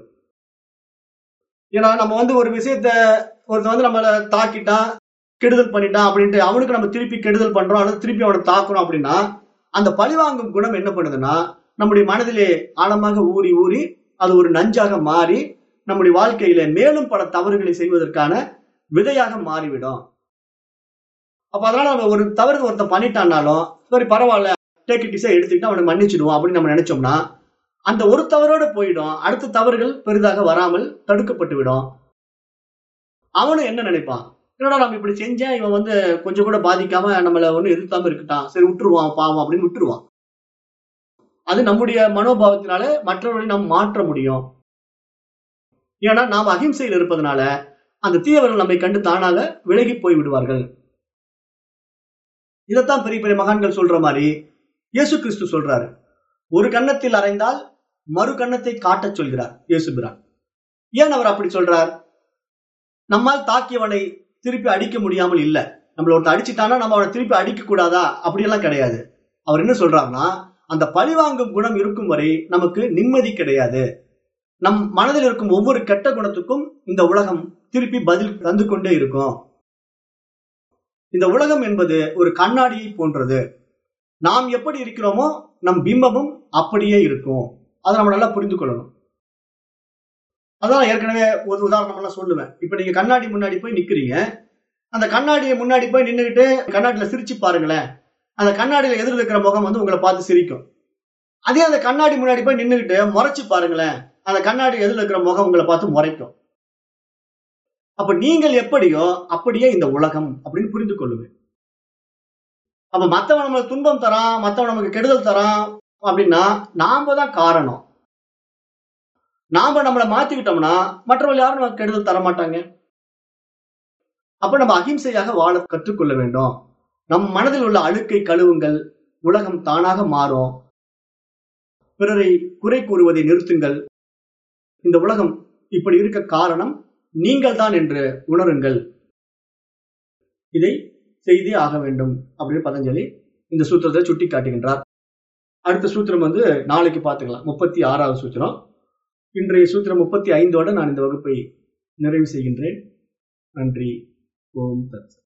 Speaker 1: ஏன்னா நம்ம வந்து ஒரு விஷயத்த ஒருத்தர் வந்து நம்மள தாக்கிட்டான், கெடுதல் பண்ணிட்டான் அப்படின்ட்டு அவனுக்கு நம்ம திருப்பி கெடுதல் பண்றோம், அல்லது திருப்பி அவனை தாக்குறோம் அப்படின்னா அந்த பழிவாங்கும் குணம் என்ன பண்ணுதுன்னா நம்முடைய மனதிலே ஆழமாக ஊறி ஊறி அது ஒரு நஞ்சாக மாறி நம்முடைய வாழ்க்கையில மேலும் பல தவறுகளை செய்வதற்கான விதையாக மாறிவிடும். அப்ப அதனால நம்ம ஒரு தவறு ஒருத்தன் பண்ணிட்டான்னாலும் சரி பரவாயில்ல, டேக் இட் ஈஸியா எடுத்துக்கிட்டு அவனை மன்னிச்சிடுவோம் அப்படின்னு நம்ம நினைச்சோம்னா அந்த ஒரு தவறோட போயிடும். அடுத்த தவறுகள் பெரிதாக வராமல் தடுக்கப்பட்டு விடும். அவனும் என்ன நினைப்பான், என்னடா நம்ம இப்படி செஞ்சேன், இவன் வந்து கொஞ்சம் கூட பாதிக்காம நம்மள ஒண்ணு எதிர்த்தாம இருக்கட்டான், சரி விட்டுருவான் பாவம் அப்படின்னு விட்டுருவான். அது நம்முடைய மனோபாவத்தினால மற்றவர்களை நாம் மாற்ற முடியும். ஏன்னா நாம் அகிம்சையில் இருப்பதனால அந்த தீயவர்கள் நம்மை கண்டு தானாக விலகி போய் விடுவார்கள். இதைத்தான் பெரிய பெரிய மகான்கள் சொல்ற மாதிரி இயேசு கிறிஸ்து சொல்றாரு, ஒரு கன்னத்தில் அறைந்தால் மறு கன்னத்தை காட்டச் சொல்கிறார் இயேசு பிரான். ஏன் அவர் அப்படி சொல்றார்? நம்மால் தாக்கியவனை திருப்பி அடிக்க முடியாமல் இல்ல, நம்மள ஒருத்தர் அடிச்சுட்டானா நம்ம அவனை திருப்பி அடிக்க கூடாதா அப்படியெல்லாம் கிடையாது. அவர் என்ன சொல்றாருன்னா, அந்த பழிவாங்கும் குணம் இருக்கும் வரை நமக்கு நிம்மதி கிடையாது. நம் மனதில் இருக்கும் ஒவ்வொரு கெட்ட குணத்துக்கும் இந்த உலகம் திருப்பி பதில் தந்து கொண்டே இருக்கும். இந்த உலகம் என்பது ஒரு கண்ணாடியை போன்றது. நாம் எப்படி இருக்கிறோமோ நம் பிம்பமும் அப்படியே இருக்கும். அதை நம்ம நல்லா புரிந்து கொள்ளணும். அதான் ஏற்கனவே ஒரு உதாரணம் எல்லாம் சொல்லுவேன். இப்ப நீங்க கண்ணாடி முன்னாடி போய் நிக்கிறீங்க, அந்த கண்ணாடியை முன்னாடி போய் நின்றுகிட்டு கண்ணாடியில சிரிச்சு பாருங்களேன், அந்த கண்ணாடியில எதிரில் இருக்கிற முகம் வந்து உங்களை பார்த்து சிரிக்கும். அதே அந்த கண்ணாடி முன்னாடி போய் நின்றுகிட்டு முறைச்சு பாருங்களேன், அந்த கண்ணாடி எதிரில் இருக்கிற முகம் உங்களை பார்த்து முறைக்கும். அப்ப நீங்கள் எப்படியோ அப்படியே இந்த உலகம் அப்படின்னு புரிந்து கொள்ளுவேன். அப்ப மத்தவன் நம்மளுக்கு துன்பம் தரான், மத்தவன் நமக்கு கெடுதல் தரான் அப்படின்னா நாம தான் காரணம். நாம நம்மளை மாத்திக்கிட்டோம்னா மற்றவர்கள் யாரும் நமக்கு கெடுதல் தர மாட்டாங்க. அப்ப நம்ம அகிம்சையாக வாழ கற்றுக்கொள்ள வேண்டும். நம் மனதில் உள்ள அழுக்கை கழுவுங்கள், உலகம் தானாக மாறும். பிறரை குறை கூறுவதை நிறுத்துங்கள். இந்த உலகம் இப்படி இருக்க காரணம் நீங்கள் தான் என்று உணருங்கள். இதை செய்தே ஆக வேண்டும் அப்படின்னு பதஞ்சலி இந்த சூத்திரத்தை சுட்டி காட்டுகின்றார். அடுத்த சூத்திரம் வந்து நாளைக்கு பார்த்துக்கலாம், முப்பத்தி ஆறாவது சூத்திரம். இன்றைய சூத்திரம் முப்பத்தி ஐந்தோட நான் இந்த வகுப்பை நிறைவு செய்கின்றேன். நன்றி. ஓம் தத்.